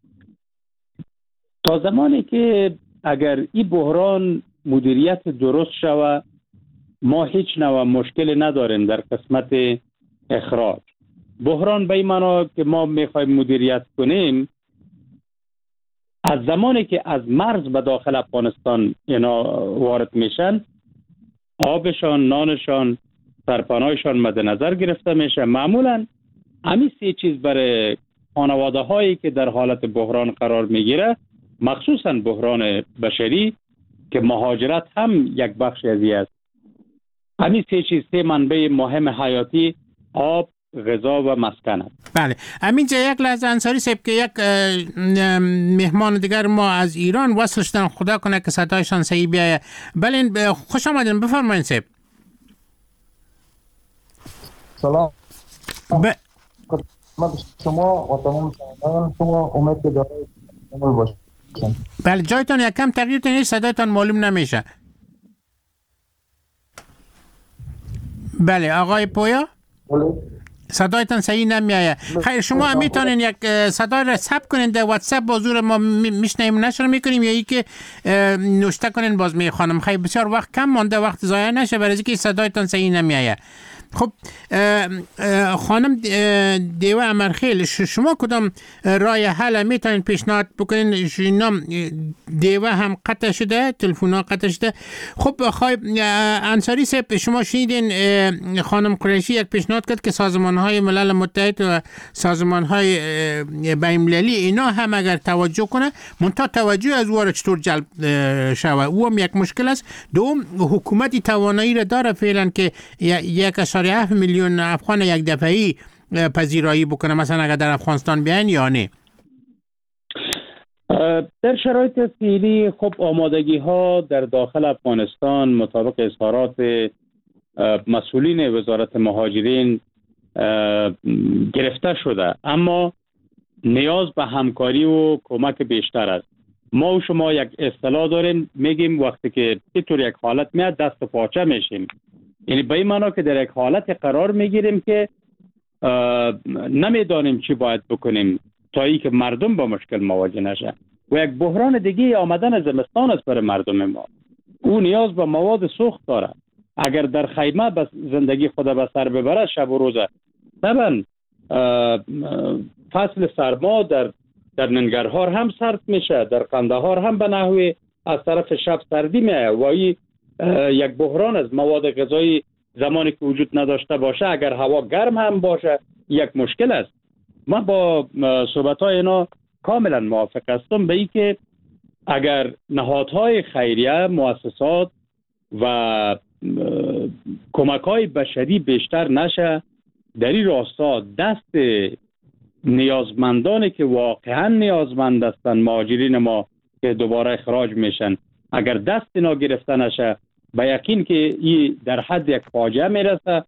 تا زمانی که اگر این بحران مدیریت درست شود ما هیچ نوع مشکل نداریم در قسمت اخراج. بحران به این معنا که ما میخوایم مدیریت کنیم از زمانی که از مرز به داخل افغانستان اینا وارد میشن آبشان، نانشان، سرپناهشان مد نظر گرفته میشه. معمولا همین 3 چیز برای خانواده هایی که در حالت بحران قرار میگیره، مخصوصا بحران بشری که مهاجرت هم یک بخش ازی است، همین 3 چیز 3 منبع مهم حیاتی آب، غذا و مسکن است. بله، همینجا یک لحظه انصاری صاحب که یک مهمان دیگر ما از ایران وصل شدن، خدا کنه که صدایشان صحیح بیایه. بله خوش آمدین، بفرمایید صاحب. سلام شما و تمام شما امید که داره کامل باشید. بله جایتان یکم تغییر کنید، صدایتان معلوم نمیشه. بله آقای پویا صدایتان صحیح نمیایه. خیر شما میتونین یک صدای را ثبت کنین در واتساپ با حضور ما میشنیم نشر میکنیم یا ای که نوشته کنین باز میخوانم. خیر بسیار وقت کم مانده، وقت ضایع نشه برای اینکه صدایتان صحیح نمیایه. خب خانم دیوه امرخیل، شما کدام راه حل میتونین پیشنهاد بکنین؟ نام دیوه هم قطع شده، تلفن ها قطع شده. خب خواهی انصاری صاحب شما شنیدین خانم قریشی یک پیشنهاد کرد که سازمان های ملل متحد و سازمان های بین‌المللی اینا هم اگر توجه کنه، منتها توجه از او را چطور جلب شود او هم یک مشکل است. دوم حکومتی توانایی را داره فعلا که 1.7 میلیون افغان یک دفعی پذیرایی بکنه، مثلا اگر در افغانستان بیان یا نه؟ در شرایط فعلی خب آمادگی ها در داخل افغانستان مطابق اظهارات مسئولین وزارت مهاجرین گرفته شده، اما نیاز به همکاری و کمک بیشتر است. ما و شما یک اصطلاح داریم میگیم وقتی که اینطور یک حالت میاد دست و پاچه میشیم، یعنی به این معنا که در یک حالت قرار میگیریم که نمیدانیم چی باید بکنیم تا ای که مردم با مشکل مواجه نشه. و یک بحران دیگه آمدن زمستان است برای مردم ما، او نیاز به مواد سوخت داره. اگر در خیمه بس زندگی خود به سر ببره شب و روزه، طبعا فصل سرما در ننگرهار هم سرد میشه، در قندهار هم به نحوی از طرف شب سردی میه و این یک بحران از مواد غذایی زمانی که وجود نداشته باشه، اگر هوا گرم هم باشه یک مشکل است. من با صحبت‌های اینا کاملا موافق هستم به این که اگر نهادهای خیریه، مؤسسات و کمک‌های بشری بیشتر نشه در این راستا، دست نیازمندانی که واقعا نیازمند هستند، مهاجرین ما که دوباره اخراج میشن، اگر دست اینا گرفته نشه به یقین که این در حد یک فاجعه میرسه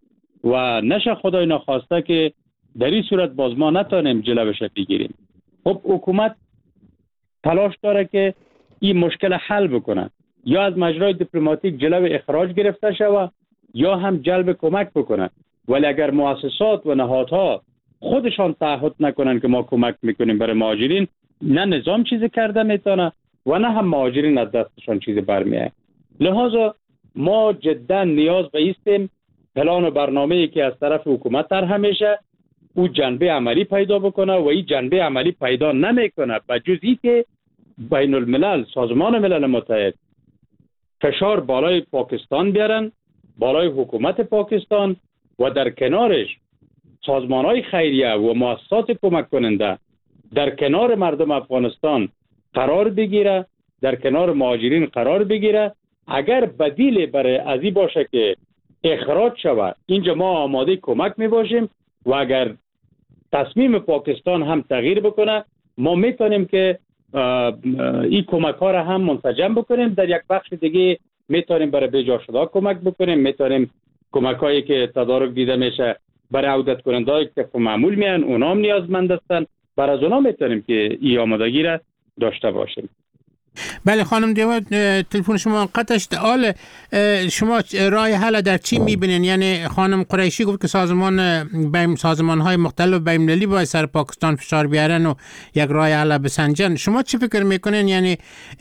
و نشه خدای نخواسته که در این صورت باز ما نتانیم جلوش بگیریم. خب حکومت تلاش داره که این مشکل حل بکنه، یا از مجرای دیپلماتیک جلو اخراج گرفته شود یا هم جلب کمک بکنه. ولی اگر مؤسسات و نهادها خودشان تعهد نکنن که ما کمک میکنیم برای مهاجرین، نه نظام چیزی کرده میتونه و نه هم مهاجرین از دستشان چیزی برمیاد. لذا ما جدا نیاز به ایستیم پلان و برنامه‌ای که از طرف حکومت طرح میشه او جنبه عملی پیدا بکنه و این جنبه عملی پیدا نمیکنه به جز اینکه بین الملل، سازمان ملل متحد فشار بالای پاکستان بیارن، بالای حکومت پاکستان، و در کنارش سازمان‌های خیریه و مؤسسات کمک کننده در کنار مردم افغانستان قرار بگیره، در کنار مهاجرین قرار بگیره. اگر بدیل برای ازی باشه که اخراج شود، اینجا ما آماده کمک می باشیم و اگر تصمیم پاکستان هم تغییر بکنه، ما میتونیم که این کمک ها را هم منسجم بکنیم. در یک بخش دیگه میتونیم برای بجا شده کمک بکنیم، میتونیم کمک هایی که تدارک دیده میشه برای عودت کننده هایی که معمول میان، اونا هم نیازمند هستن، برای از اونا میتونیم که این آمادگی را داشته باشیم. بله خانم دیوا، تلفن شما قطع شد. حال شما راه حل در چی میبینین؟ یعنی خانم قریشی گفت که سازمان های مختلف بین‌المللی باید سر پاکستان فشار بیارن و یک راه حل بسنجن. شما چی فکر میکنین؟ یعنی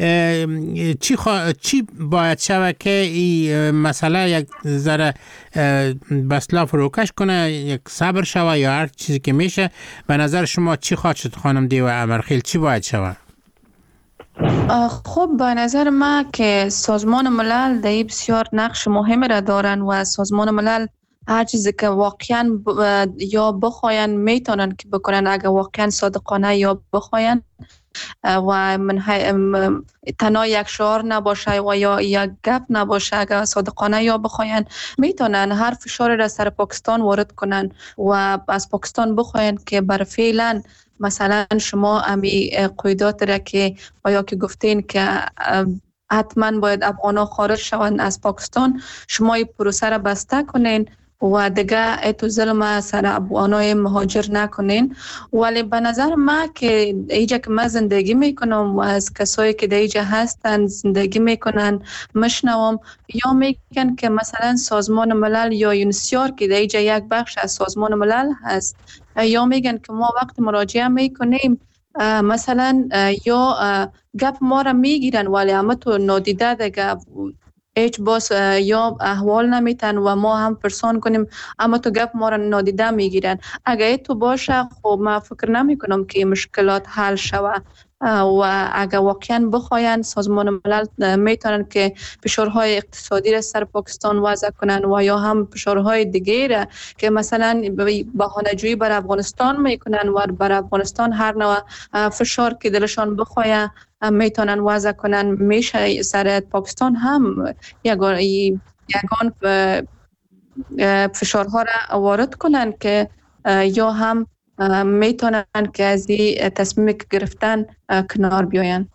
چی باید شود که این مسئله یک ذره بسلا فروکش کنه، یک صبر شود یا هر چیزی که میشه؟ به نظر شما چی خواهد شد خانم دیوا امرخیل؟ چی باید شود؟ خب به نظر ما که سازمان ملل در بسیار نقش مهمی را دارن و سازمان ملل هر چیزی که واقعا یا بخواین میتونن که بکنن، اگر واقعا صادقانه یا بخواین و تنها یک شعار نباشه و یا یک گپ نباشه، اگر صادقانه یا بخواین میتونن هر فشاری را سر پاکستان وارد کنن و از پاکستان بخواین که بر فعلا مثلا شما امی قیودات را که آیا که گفتین که حتما باید افغانا خارج شوند از پاکستان، شما این پروسه را بسته کنین و دیگه ایتو ظلم سر افغانای مهاجر نکنین. ولی به نظر ما که اینجا که من زندگی میکنم و از کسایی که در اینجا هستن زندگی میکنن مشنوم، یا میگن که مثلا سازمان ملل یا یونسیار که در اینجا یک بخش از سازمان ملل هست، یا میگن که ما وقت مراجعه میکنیم مثلا یا گپ ما را میگیرن ولی اما تو نادیده دیگه هیچ باز یا احوال نمیتن و ما هم پرسان کنیم اما تو گپ ما را نادیده میگیرن. اگه تو باشه خب ما فکر نمی کنم که مشکلات حل شوه و اگر واقعا بخواین سازمان ملل میتونن که فشارهای اقتصادی را سر پاکستان وضع کنن و یا هم فشارهای دیگه را که مثلا بهانه‌جویی بر افغانستان میکنن و بر افغانستان هر نوع فشار که دلشان بخواه میتونن وضع کنن، میشه سر پاکستان هم یگان فشارها را وارد کنن که یا هم میتونن که از این تصمیم که گرفتن کنار بیاین.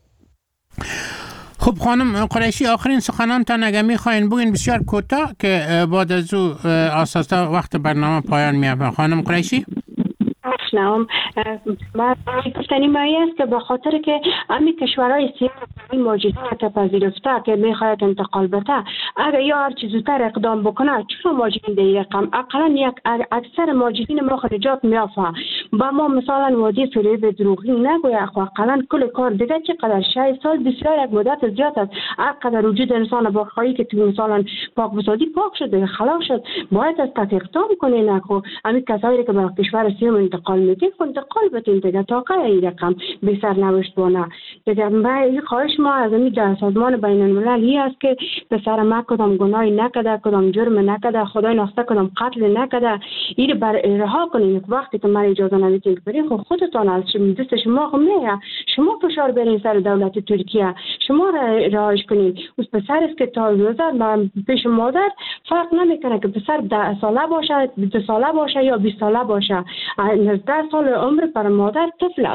خب خانم قریشی، آخرین سخنانتان اگر میخواین بگین بسیار کوتاه که بعد از او اساسا وقت برنامه پایان میافته. خانم قریشی نام گفتنی مایی است که به خاطر که امی کشورهای سیاسی ماجرات پذیرفته که میخواهد انتقال بده، اگر یا هر چیز زودتر اقدام بکنه چرا ماجرین در رقم اقلا یک اکثر ماجرین ما خرجات میافته با ما مثلا وادی فریب دروغی نگویا خو اقلا کل کار دیگه چقدر 6 سال بسیار یک مدت زیاد است. اقدر وجود انسان با خواهی که تو مثلا پاک بسازی پاک شد خلاص شد باید از تک اقدام کنه. نکو امی کسایی که به کشور سیام انتقال میدین انتقال بتین دیگه تا که این رقم به سرنوشت بانه دیگه. من خواهش ما از این سازمان بین المللی است که به سر ما کدام گناهی نکرده، کدام جرم نکرده، خدای نخواسته کدام قتل نکرده، این بر رها کنین. وقتی که من اجازه نمیدین برین خب خودتان از دست شما خب میره، شما فشار برین سر دولت ترکیه، شما رهاش کنین. اس پسر است که تا روزه پیش مادر فرق نمیکنه که پسر 10 ساله باشه، 12 ساله باشه یا 20 ساله باشه. 19 سال عمر پر مادر طفل است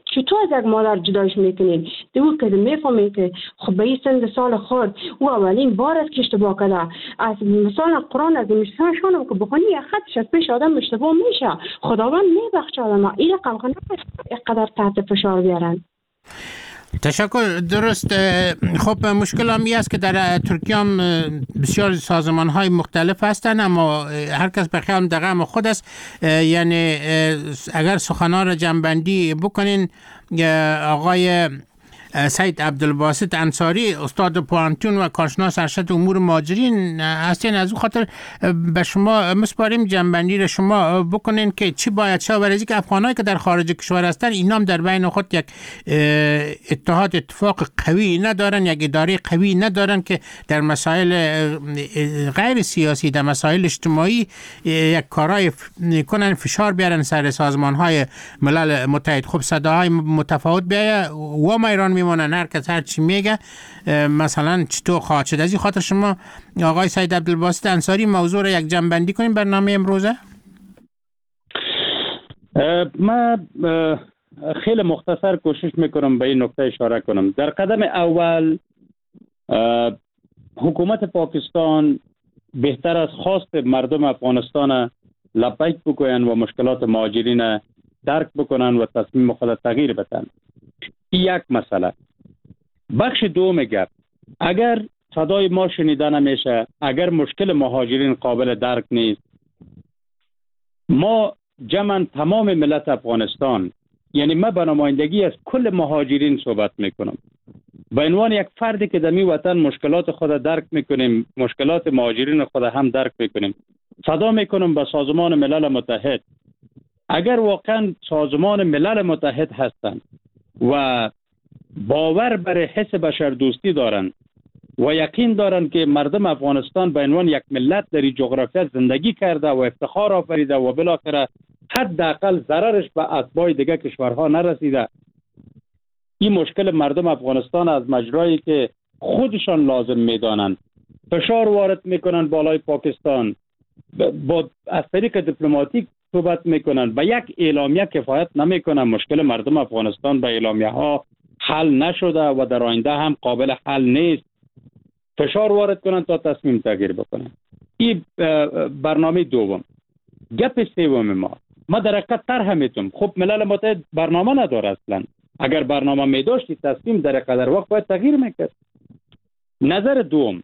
چطور از یک مادر جدایش میکنین؟ دو که میفهمید که خب به این سن سال خود او اولین بار است که اشتباه کرده. از مثلا قرآن از میشنشون که بخونی یک خطش از پیش آدم اشتباه میشه، خداوند میبخشه آدم. این رقم خود اینقدر تحت فشار بیارن. تشکر. درست. خب مشکل همی است که در ترکیه هم بسیار سازمان های مختلف هستند، اما هر کس به خیال دقیقه خود است. یعنی اگر سخنان را جنبندی بکنین، آقای سید عبدالباسط انصاری استاد پوانتون و کارشناس ارشد امور مهاجرین هستین، از اون خاطر به شما مسپاریم جنبندی را شما بکنین که چی باید شد، برای که افغانایی که در خارج کشور هستن اینا هم در بین خود یک اتفاق قوی ندارن، یک اداره قوی ندارن که در مسائل غیر سیاسی، در مسائل اجتماعی یک کارای کنن، فشار بیارن سر سازمان های ملل متحد. خب صداهای متفاوت بیایه و ما ایران میمونن، هر کس هر چی میگه مثلا چطور خواهد شد. از این خاطر شما آقای سید عبدالباسط انصاری موضوع را یک جنبندی کنیم برنامه امروزه. ما خیلی مختصر کوشش میکنم به این نکته اشاره کنم. در قدم اول حکومت پاکستان بهتر از خواست مردم افغانستان لبیک بگوین و مشکلات مهاجرین درک بکنن و تصمیم خود تغییر بدن. یک مسئله. بخش دوم گپ، اگر صدای ما شنیده نمیشه، اگر مشکل مهاجرین قابل درک نیست، ما جمعاً تمام ملت افغانستان، یعنی ما به نمایندگی از کل مهاجرین صحبت میکنم، به عنوان یک فردی که در این وطن مشکلات خود درک میکنیم، مشکلات مهاجرین خود هم درک میکنیم، صدا میکنم به سازمان ملل متحد. اگر واقعا سازمان ملل متحد هستند و باور بر حس بشردوستی دارند و یقین دارند که مردم افغانستان به عنوان یک ملت در این جغرافیا زندگی کرده و افتخار آفریده و بالاخره حداقل ضررش به اتباع دیگه کشورها نرسیده، این مشکل مردم افغانستان از مجرایی که خودشان لازم میدانند فشار وارد میکنن بالای پاکستان، با از طریق دیپلماتیک صحبت میکنن، به یک اعلامیه کفایت نمیکنن. مشکل مردم افغانستان به اعلامیه ها حل نشده و در آینده هم قابل حل نیست. فشار وارد کنن تا تصمیم تغییر بکنن. این برنامه دوم. گپ سوم ما در حقیقت طرح میتونم. خب ملل متحد برنامه نداره اصلا. اگر برنامه میداشتی تصمیم در قدر وقت باید تغییر میکرد. نظر دوم،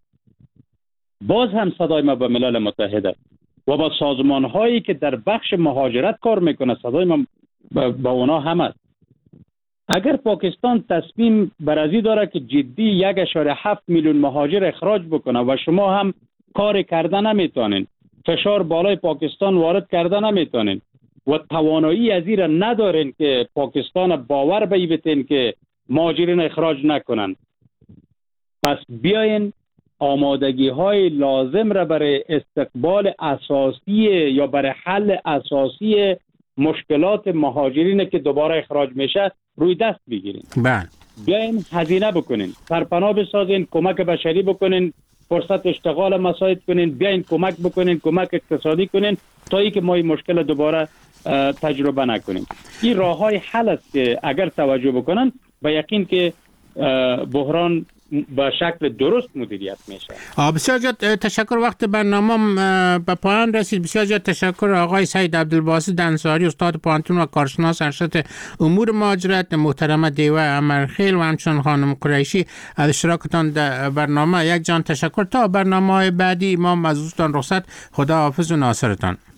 باز هم صدای ما به ملل متحد است و با سازمان هایی که در بخش مهاجرت کار میکنه، صدای ما با اونا هم است. اگر پاکستان تصمیم برازی داره که جدی 1.7 میلیون مهاجر اخراج بکنه و شما هم کار کرده نمیتونین، فشار بالای پاکستان وارد کرده نمیتونین و توانایی از این را ندارین که پاکستان باور بیبتین که مهاجرین اخراج نکنن، پس بیاین آمادگی های لازم را برای استقبال اساسی یا برای حل اساسی مشکلات مهاجرین که دوباره اخراج میشه روی دست بگیرین. بله. بیاین هزینه بکنین، سرپناه بسازین، کمک بشری بکنین، فرصت اشتغال مساعد کنین، بیاین کمک بکنین، کمک اقتصادی کنین تا ای که ما این مشکل دوباره تجربه نکنیم. این راه های حل است که اگر توجه بکنن به یقین که بحران به شکل درست مدیریت میشه. بسیار زیاد تشکر. وقت برنامه به پایان رسید. بسیار زیاد تشکر آقای سید عبدالباسط انصاری استاد پوانتون و کارشناس ارشد امور مهاجرت، محترمه دیوه امرخیل و همچنین خانم قریشی از اشتراکتان در برنامه. یک جان تشکر. تا برنامه بعدی ما از دوستان رخصت. خدا حافظ و ناصرتان.